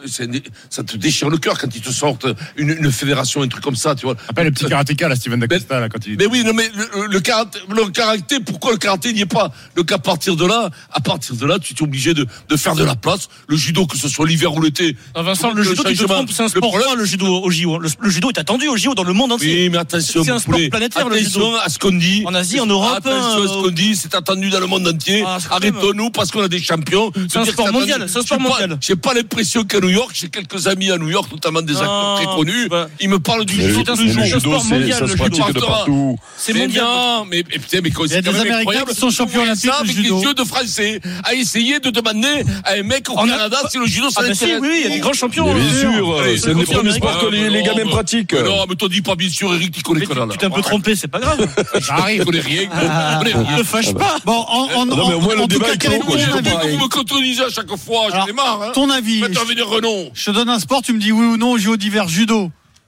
te déchire le cœur quand ils te sortent une fédération, un truc comme ça, tu vois. Après le petit karatéka, là, Steven D'Acosta, là, quand il. Mais oui, non, mais le karaté, pourquoi le karaté n'y est pas? Donc à partir de là, tu es obligé de faire de la place. Le judo, que ce soit l'hiver ou l'été. Vincent, le judo, tu te trompes, c'est un sport roi, le judo au JO. Le judo est attendu au JO dans le monde entier. Oui, mais attention, c'est un sport planétaire, le judo. Attention à ce qu'on dit. En Asie, en Europe. Attention à ce qu'on dit, c'est attendu dans le monde entier. Arrêtons-nous parce qu'on a des champions. C'est un sport mondial. J'ai pas l'impression qu'à New York, j'ai quelques amis à New York, notamment des acteurs très connus. Ils me parlent du judo. Le judo, ça se pratique de partout. C'est mondial. Mais putain, mais il y a des Américains qui sont champions olympiques de judo. Avec les yeux de Français, à essayer de demander à un mec au Canada si le judo ça l'intéresse. Oui, il y a des grands champions. Bien sûr, c'est un des premiers sports que les gamins pratiquent. Non, mais toi dis pas bien sûr, Eric, tu connais Canada. Tu t'es un peu trompé, c'est pas grave. J'arrive, je connais rien. Ne fâche pas. Bon, en tout cas, quel est ton avis? Vous me contredisez à chaque fois, j'en ai marre. Ton avis? Je te donne un sport, tu me dis oui ou non au JO d'hiver. Judo.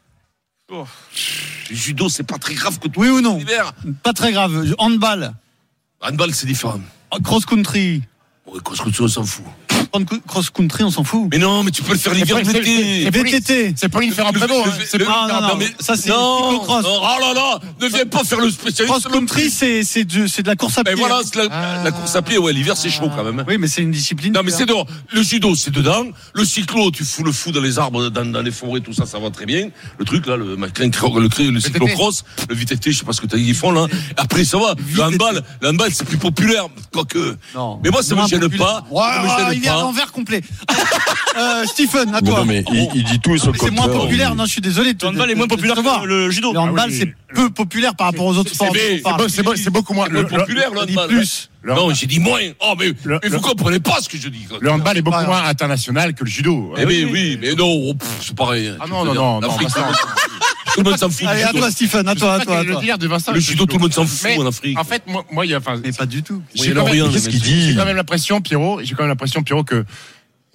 Le judo, c'est pas très grave que tout. Oui ou non? Pas très grave. Handball. Handball, c'est différent. Cross-country. Ouais, cross-country, on s'en fout. Cross-country, on s'en fout. Mais non, mais tu peux le faire l'hiver ou l'été. VTT. C'est pour lui faire un peu beau. Non, mais ça, c'est cyclocross. Oh là là, ne viens pas faire le spécialiste. Cross-country, c'est de la course à pied. Mais voilà, c'est la course à pied, ouais, l'hiver, c'est chaud quand même. Oui, mais c'est une discipline. Non, mais c'est dehors. Le judo, c'est dedans. Le cyclo, tu fous le fou dans les arbres, dans les forêts, tout ça, ça va très bien. Le truc, là, le cyclocross, le VTT, je sais pas ce que t'as dit, ils font, là. Après, ça va. Le handball, c'est plus populaire. Quoique. Mais moi, ça me gêne pas. Il est à l'envers complet. Stephen, à toi. Non, mais il dit tout et son contraire. C'est moins populaire, non, je suis désolé. Le handball est moins populaire que le judo. Le handball, c'est peu populaire par rapport aux autres sports. C'est beaucoup moins populaire, le handball. Plus. Non, j'ai dit moins. Oh, mais vous comprenez pas ce que je dis. Le handball est beaucoup moins international que le judo. Oui, mais non, c'est pareil. Ah non. Tout le monde s'en fout. Allez, à toi, Stephen, à toi. Le judo, tout le monde s'en fout en Afrique. En fait, moi, il y a. Mais pas du tout. Qu'est-ce qu'il dit? J'ai quand même l'impression, Pierrot, que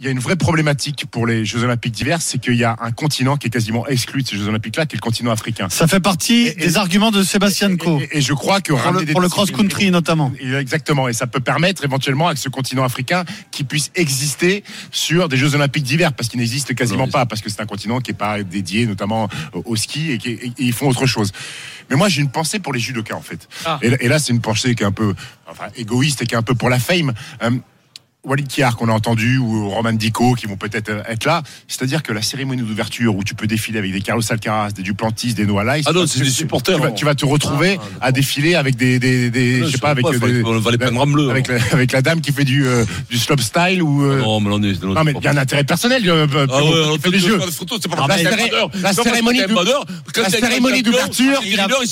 il y a une vraie problématique pour les Jeux Olympiques d'hiver, c'est qu'il y a un continent qui est quasiment exclu de ces Jeux Olympiques-là, qui est le continent africain. Ça fait partie des arguments de Sébastien Coe. Et je crois que pour le cross-country notamment. Exactement, et ça peut permettre éventuellement avec ce continent africain qui puisse exister sur des Jeux Olympiques d'hiver, parce qu'il n'existe quasiment pas, parce que c'est un continent qui n'est pas dédié notamment au ski et ils font autre chose. Mais moi j'ai une pensée pour les judokas en fait. Et là c'est une pensée qui est un peu égoïste et qui est un peu pour la fame. Walid Kiar qu'on a entendu ou Roman Dico qui vont peut-être être là, c'est-à-dire que la cérémonie d'ouverture où tu peux défiler avec des Carlos Alcaraz, des Duplantis, des Noah Lyles, non, c'est des supporters. Tu vas te retrouver à défiler avec des je sais pas avec avec la dame qui fait du slopestyle ou non mais il y a un intérêt personnel fait des jeux. La cérémonie d'ouverture,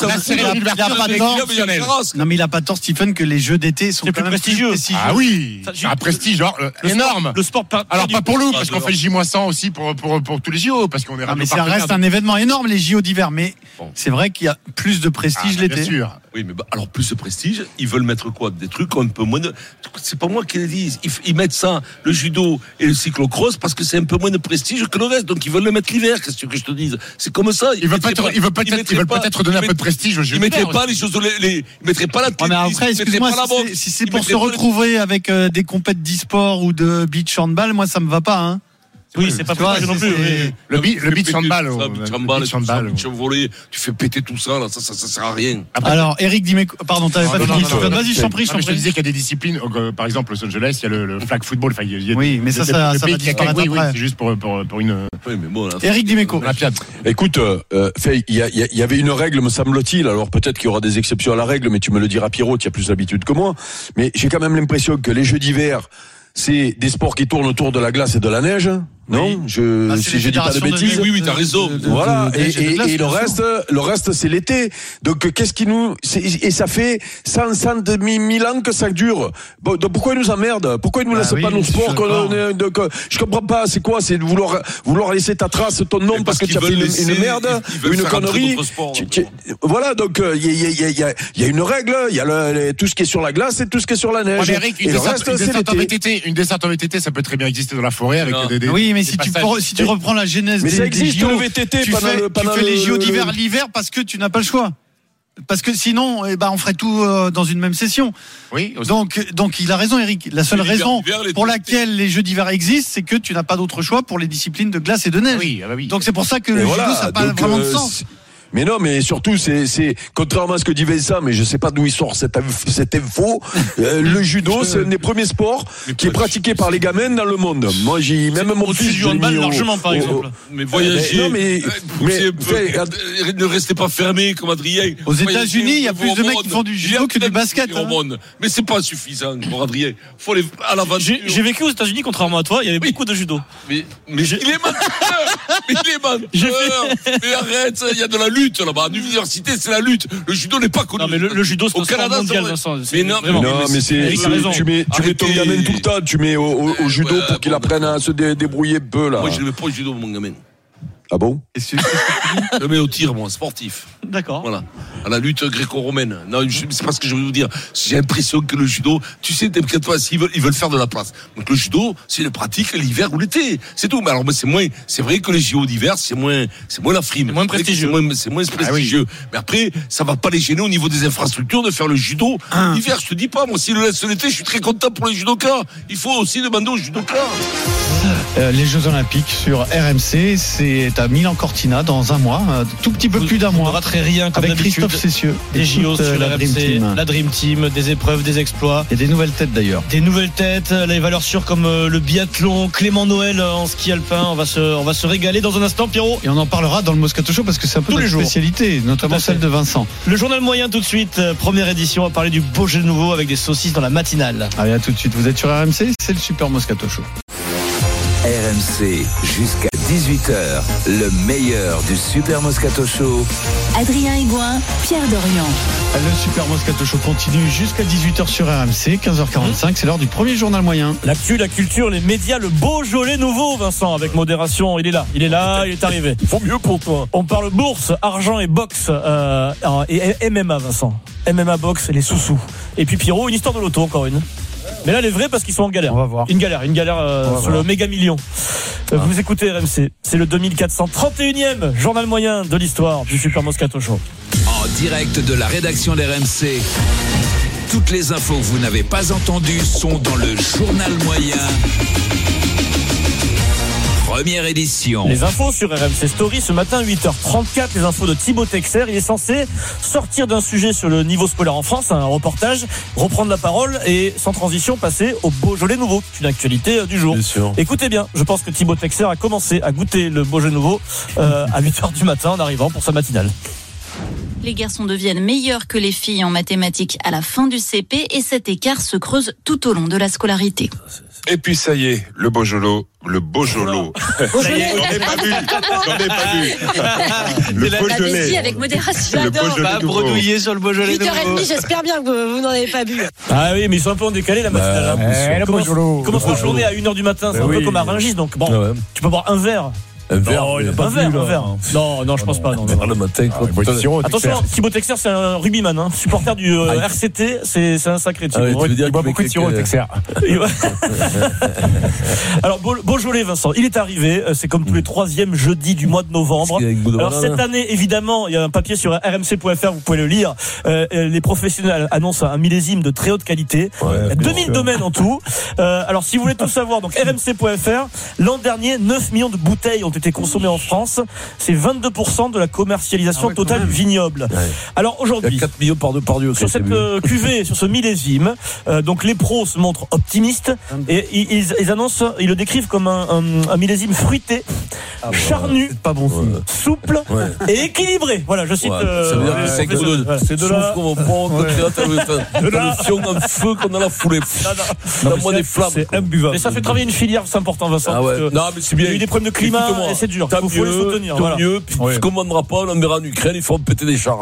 non mais il a pas tort Stephen que les jeux d'été sont quand même prestigieux. Ah oui, un prestige énorme. Le sport alors pas pour nous parce qu'on fait le J-100 aussi pour tous les JO parce qu'on est mais ça reste un événement énorme les JO d'hiver, mais c'est vrai qu'il y a plus de prestige l'été. Bien sûr. Oui, mais alors plus de prestige, ils veulent mettre quoi? Des trucs un peu moins. C'est pas moi qui les dis. Ils mettent ça, le judo et le cyclocross, parce que c'est un peu moins de prestige que le reste. Donc ils veulent le mettre l'hiver. Qu'est-ce que je te dise? C'est comme ça. Ils veulent peut-être donner un peu de prestige aux jeux. Ils mettraient pas les choses, ils mettraient pas la. Mais après, excuse-moi, si c'est pour se retrouver avec des compètes d'e-sport ou de beach handball, moi ça me va pas. Hein. Oui, c'est pas possible non plus. Le beach handball, volley, tu fais péter tout ça, là, ça sert à rien. Alors, Eric Dimeco, pardon, t'avais pas fini. Vas-y, je t'en prie. Je te disais qu'il y a des disciplines, par exemple, Los Angeles, il y a le flag football. Oui, mais ça va disparaître après. Oui, c'est juste pour une. Eric Dimeco. Écoute, il y avait une règle, me semble-t-il. Alors peut-être qu'il y aura des exceptions à la règle, mais tu me le diras, Pierrot, tu as plus d'habitude que moi. Mais j'ai quand même l'impression que les Jeux d'hiver, c'est des sports qui tournent autour de la glace et de la neige. Non, si je dis pas de bêtises. Oui, t'as raison. Voilà. Et le reste, c'est l'été. Donc, qu'est-ce qui nous, et ça fait 100 ans que ça dure. Bon, donc pourquoi ils nous emmerdent? Pourquoi ils nous laissent pas nos sports? Je comprends pas. C'est quoi? C'est de vouloir laisser ta trace, ton nom, parce que tu as fait une merde, une connerie. Voilà. Donc, il y a une règle. Il y a tout ce qui est sur la glace et tout ce qui est sur la neige. Et le reste, c'est l'été. Une descente en VTT, ça peut très bien exister dans la forêt avec des. Oui, mais si tu reprends la genèse des JO, le VTT tu fais les JO d'hiver l'hiver parce que tu n'as pas le choix. Parce que sinon, on ferait tout dans une même session. Oui. Donc il a raison, Eric. La seule raison pour laquelle les Jeux d'hiver existent, c'est que tu n'as pas d'autre choix pour les disciplines de glace et de neige. Oui. Donc c'est pour ça que le judo, ça n'a pas vraiment de sens. Mais non, mais surtout, c'est contrairement à ce que dit Vincent, mais je sais pas d'où il sort cette info. Le judo, c'est un des premiers sports qui est pratiqué par les gamins dans le monde. Moi, j'ai même mon fils du handball largement, par exemple. Mais voyager. Ne restez pas fermés comme Adrien. Aux États-Unis, il y a plus de mecs qui font du judo que du basket. Mais c'est pas suffisant pour Adrien. Faut aller à l'aventure. J'ai vécu aux États-Unis, contrairement à toi, il y avait beaucoup de judo. Mais il est menteur. Mais arrête, il y a de la lutte là-bas. À l'université, c'est la lutte. Le judo n'est pas connu. Non, mais le judo, c'est au Canada, mondial, Vincent. Mais tu mets ton gamin tout le temps. Tu mets au judo pour qu'il apprenne à se débrouiller un peu là. Moi, je ne mets pas au judo, mon gamin. Ah bon? Je mets au tir, moi, sportif. D'accord. Voilà. À la lutte gréco-romaine. Non, c'est pas ce que je veux vous dire. J'ai l'impression que le judo, tu sais, t'inquiète pas, ils veulent faire de la place. Donc le judo, c'est une pratique l'hiver ou l'été. C'est tout. Mais alors, c'est vrai que les JO d'hiver, c'est moins la frime. C'est moins prestigieux. C'est moins prestigieux. Mais après, ça va pas les gêner au niveau des infrastructures de faire le judo l'hiver. Je te dis pas, moi, s'ils le laissent l'été, je suis très content pour les judokas. Il faut aussi demander aux judokas. Les Jeux Olympiques sur RMC, c'est à Milan-Cortina dans un mois, tout petit peu plus d'un mois. On ne raterait rien comme avec d'habitude. Christophe Cessieux. Des JO sur la RMC, la Dream Team, des épreuves, des exploits. Et des nouvelles têtes d'ailleurs. Des nouvelles têtes, les valeurs sûres comme le biathlon, Clément Noël en ski alpin. On va se régaler dans un instant, Pierrot. Et on en parlera dans le Moscato Show parce que c'est un peu notre spécialité, notamment celle de Vincent. Le journal moyen tout de suite, première édition, on va parler du Beaujolais nouveau avec des saucisses dans la matinale. Allez, à tout de suite. Vous êtes sur RMC, c'est le Super Moscato Show. RMC jusqu'à 18h, le meilleur du Super Moscato Show. Adrien Aigouin, Pierre Dorian. Le Super Moscato Show continue jusqu'à 18h sur RMC, 15h45, c'est l'heure du premier journal moyen. L'actu, la culture, les médias, le Beaujolais nouveau, Vincent, avec modération, il est là, il est arrivé. Faut mieux pour toi. On parle bourse, argent et boxe, et MMA, Vincent. MMA, boxe, les sous-sous. Et puis Pierrot, une histoire de loto, encore une. Mais là, elle est vraie parce qu'ils sont en galère. On va voir. Une galère sur le méga million. Vous écoutez RMC, c'est le 2431e journal moyen de l'histoire du Super Moscato Show. En direct de la rédaction d'RMC. Toutes les infos que vous n'avez pas entendues sont dans le journal moyen. Première édition. Les infos sur RMC Story ce matin 8h34, les infos de Thibaut Texer. Il est censé sortir d'un sujet sur le niveau scolaire en France, un reportage, reprendre la parole et sans transition passer au Beaujolais nouveau, une actualité du jour. Bien sûr. Écoutez bien, je pense que Thibaut Texer a commencé à goûter le Beaujolais nouveau à 8h du matin en arrivant pour sa matinale. Les garçons deviennent meilleurs que les filles en mathématiques à la fin du CP et cet écart se creuse tout au long de la scolarité. Et puis ça y est, le Beaujolais. Le Beaujolais. J'en ai pas vu. Le Beaujolais. Avec modération. J'adore. Pas bredouiller sur le Beaujolais 8h30, j'espère bien que vous n'en avez pas bu. Ah oui, mais ils sont un peu en décalé la matinale. Commence la journée à 1h du matin, c'est un peu comme à Rungis, donc bon, tu peux boire un verre. Un verre. Non, je pense pas. Non. Le matin. Attention, Thibaut Texer, c'est un rugbyman, hein, supporter du RCT, c'est un sacré type. Tu veux dire il boit beaucoup de sirop, Texer. Alors, Beaujolais, Vincent, il est arrivé, c'est comme tous les 3e jeudis du mois de novembre. Alors, cette année, évidemment, il y a un papier sur rmc.fr, vous pouvez le lire. Les professionnels annoncent un millésime de très haute qualité. Il y a 2000 domaines en tout. Alors, si vous voulez tout savoir, donc rmc.fr, l'an dernier, 9 millions de bouteilles ont été consommées en France. C'est 22% de la commercialisation totale du vignoble. Alors aujourd'hui, il y a 4 millions par Dieu. Sur cette cuvée, sur ce millésime, donc les pros se montrent optimistes et ils annoncent, ils le décrivent comme un millésime fruité, charnu, pas bon signe. souple et équilibré. Voilà, je cite. Ça veut dire que c'est de la qu'on va prendre, le fion en feu qu'on a la foulée. Donne-moi des flammes. C'est imbuvable. Et ça fait travailler une filière, c'est important, Vincent. Non, mais c'est bien. Il y a eu des problèmes de climat et c'est dur. Il faut les soutenir. Tant mieux. Puis tu ne commanderas pas, on enverra en Ukraine, ils feront péter des chars.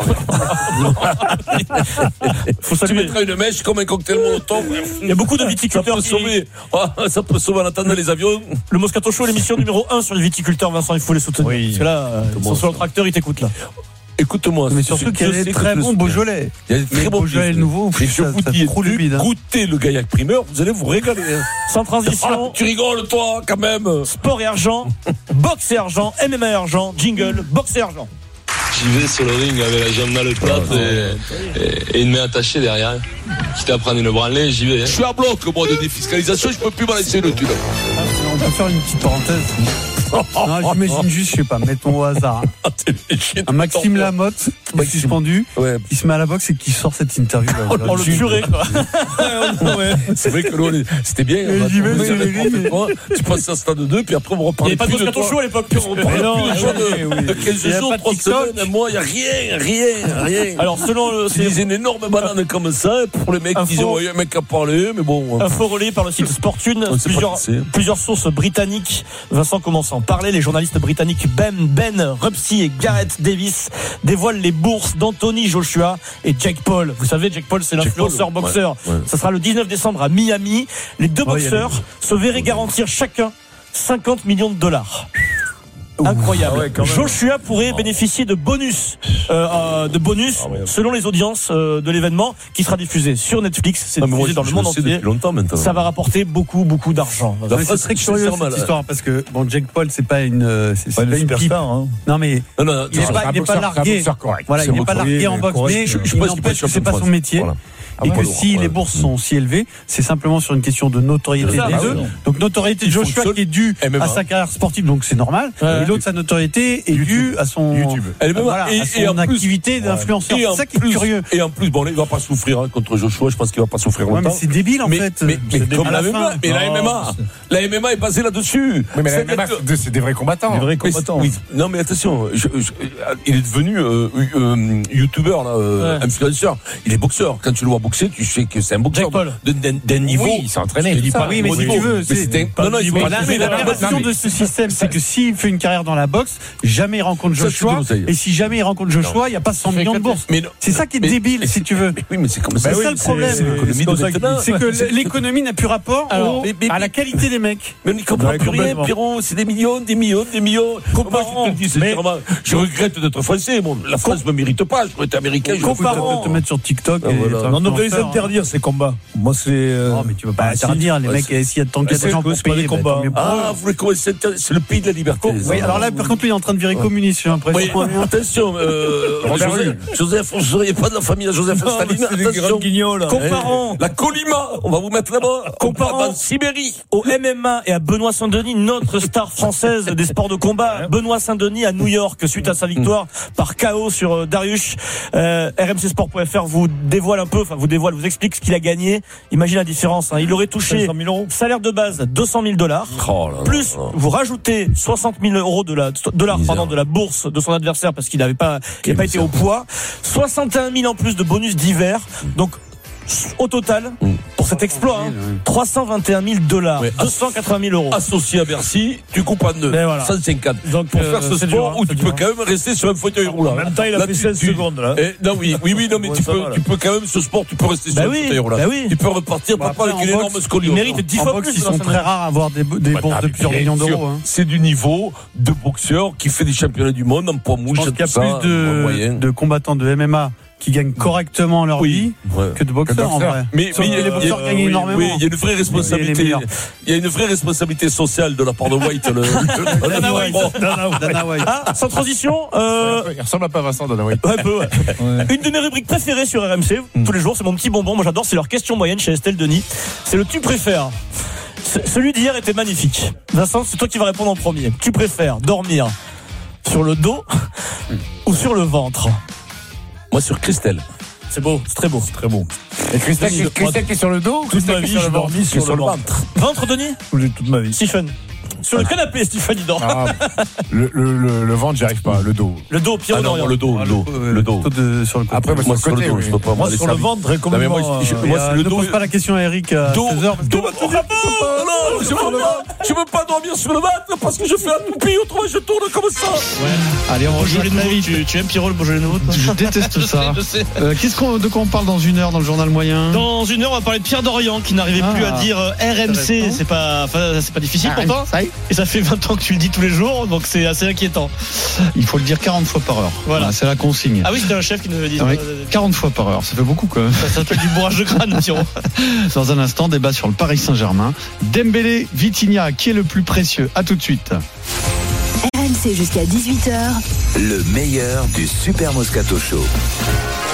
Tu mettras une mèche comme un cocktail Molotov. Il y a beaucoup de viticulteurs ça peut sauver en attendant les avions. Le Moscato Show, l'émission numéro 1 sur les viticulteurs, Vincent, il faut les soutenir. Parce que là, ils sont sur le tracteur, ils t'écoutent là. Écoute-moi. Mais surtout qu'il y a des très bons Beaujolais. Il y a des très bons Beaujolais nouveaux. Et je vous dis, goûtez le Gaillac primeur, vous allez vous régaler. Sans transition. Tu rigoles, toi, quand même. Sport et argent, boxe et argent, MMA et argent, jingle, boxe et argent. J'y vais sur le ring avec la jambe dans le plate et une main attachée derrière. Quitte à prendre une branlée, j'y vais. Je suis à bloc, moi, de défiscalisation, je peux plus balancer le thune. On peut faire une petite parenthèse. Non, j'imagine juste, je sais pas, mettons au hasard. Un Maxime Lamotte, suspendu, qui se met à la boxe et qui sort cette interview. On le tuerait, quoi. C'est vrai que l'eau, c'était bien. Tu passes à stade 2, puis après on reprend. Il n'y avait pas de Moscato Show à l'époque. On reprend de 15 jours, 3 semaines, un mois, il n'y a rien. Alors, selon c'est des énormes bananes comme ça, pour les mecs qui disent, il y a un mec qui a parlé, mais bon. Info relayée par le site Sportune, plusieurs sources britanniques. Vincent commence à en parler. Les journalistes britanniques Ben Rupsey et Gareth Davis dévoilent les bourses d'Anthony Joshua et Jake Paul. Vous savez, Jake Paul, c'est l'influenceur boxeur. Ça sera le 19 décembre à Miami. Les deux boxeurs se verraient garantir chacun 50 millions de dollars. Incroyable. Joshua pourrait bénéficier de bonus, selon les audiences de l'événement qui sera diffusé sur Netflix. C'est diffusé dans le monde entier. Ça va rapporter beaucoup d'argent. C'est très curieux cette histoire parce que Jake Paul, c'est pas une superstar. Hein. Non mais il n'est pas largué. Voilà, il n'est pas largué en boxe, mais il n'empêche que c'est pas son métier. Et que si les bourses sont si élevées, c'est simplement sur une question de notoriété des deux. Donc notoriété de Joshua qui est due à sa carrière sportive, donc c'est normal. Et l'autre, sa notoriété est due à son activité d'influenceur. C'est ça qui est curieux. Et en plus, il va pas souffrir contre Joshua. Je pense qu'il va pas souffrir longtemps. Mais c'est débile en fait. Mais comme la MMA, la MMA est basée là-dessus. Mais la MMA, c'est des vrais combattants. Non, mais attention, il est devenu youtubeur, influenceur. Il est boxeur. Quand tu le vois boxer, tu sais que c'est un boxeur d'un niveau. Oui, il s'est entraîné. Oui, mais si tu veux, la version de ce système, c'est que s'il fait une carrière dans la boxe, jamais il rencontre Joshua. Et si jamais il rencontre Joshua, il n'y a pas 100 millions de bourses. C'est ça qui est débile, si tu veux. Oui, mais c'est comme ça. C'est ça le problème. C'est que l'économie n'a plus rapport à la qualité des mecs. Mais on n'y comprend plus rien, Pierrot. C'est des millions. Comparons. Je regrette d'être français. La France ne me mérite pas. Je pourrais être américain. Comparons. Te mettre sur TikTok. dois les interdire, ces combats. Moi, c'est. Non, mais tu vas pas interdire. Les mecs, s'il y a tant qu'il y a des gens pour payer, des combats. Vous voulez commencer, c'est le pays de la liberté. Oui, alors là, par contre, lui, il est en train de virer communiste, j'ai l'impression. Oui, attention, Joseph, vous ne seriez pas de la famille de Joseph Staline. Attention, comparons la Colima, on va vous mettre là-bas. Comparons en Sibérie. Au MMA et à Benoît Saint-Denis, notre star française des sports de combat. Benoît Saint-Denis à New York, suite à sa victoire par KO sur Dariush. RMCsport.fr vous dévoile un peu, vous explique ce qu'il a gagné. Imagine la différence, hein. Il aurait touché salaire de base $200,000. Plus, vous rajoutez 60 000 euros de la bourse de son adversaire parce qu'il n'avait pas été au poids. 61 000 en plus de bonus d'hiver. Donc, au total, pour cet exploit, $321 000, ouais, 280 000 euros. Associé à Bercy, tu coupes en deux, voilà. 150. Donc, pour faire ce sport où tu peux quand même rester sur un fauteuil roulant. En même temps, il a fait 16 secondes, là. Non, mais tu peux quand même, ce sport, tu peux rester sur un fauteuil roulant. Tu peux repartir, papa, avec une énorme scoliose. Il mérite 10 fois plus. Ils sont très rares à avoir des bourses de plusieurs millions d'euros. C'est du niveau de boxeur qui fait des championnats du monde en poids mouche. Il y a plus de combattants de MMA qui gagnent correctement leur vie que de boxeurs en vrai. Mais les boxeurs gagnent énormément. Oui, il y a une vraie responsabilité. Il y a une vraie responsabilité sociale de la part de White. Dana White. Ah, sans transition. Il ressemble à pas Vincent, Dana White. Une de mes rubriques préférées sur RMC tous les jours, c'est mon petit bonbon. Moi j'adore, c'est leur question moyenne chez Estelle Denis. C'est le tu préfères. Celui d'hier était magnifique. Vincent, c'est toi qui vas répondre en premier. Tu préfères dormir sur le dos ou sur le ventre? Moi sur Christelle. C'est beau, c'est très beau. C'est très beau. Et Christelle qui est sur le dos ou Christelle qui est sur le ventre? Ventre, Denis? Toute ma vie. Stephen. Sur le canapé, Stéphanie dort. Le ventre, j'y arrive pas. Le dos. Le dos, Pierre Dorian. Le dos. Sur le côté. Après, moi, sur le côté, je peux pas. Moi, sur le ventre, complètement. Moi, c'est le dos. Ne pose pas la question à Eric à 16h. Je veux pas dormir sur le ventre parce que je fais un toupie, autrement je tourne comme ça. Allez, on rejoue les nouveaux. Tu aimes Pierrot, le Beaujolais nouveau? Je déteste ça. De quoi on parle dans une heure dans le journal moyen? Dans une heure, on va parler de Pierre Dorian qui n'arrivait plus à dire RMC. C'est pas difficile pourtant. Et ça fait 20 ans que tu le dis tous les jours, donc c'est assez inquiétant. Il faut le dire 40 fois par heure. Voilà, c'est la consigne. Ah oui, c'était un chef qui nous avait dit. Oui, 40 fois par heure, ça fait beaucoup quand même. Ça s'appelle du bourrage de crâne, Pierrot. Dans un instant, débat sur le Paris Saint-Germain. Dembélé, Vitinha, qui est le plus précieux? À tout de suite. RMC jusqu'à 18h. Le meilleur du Super Moscato Show.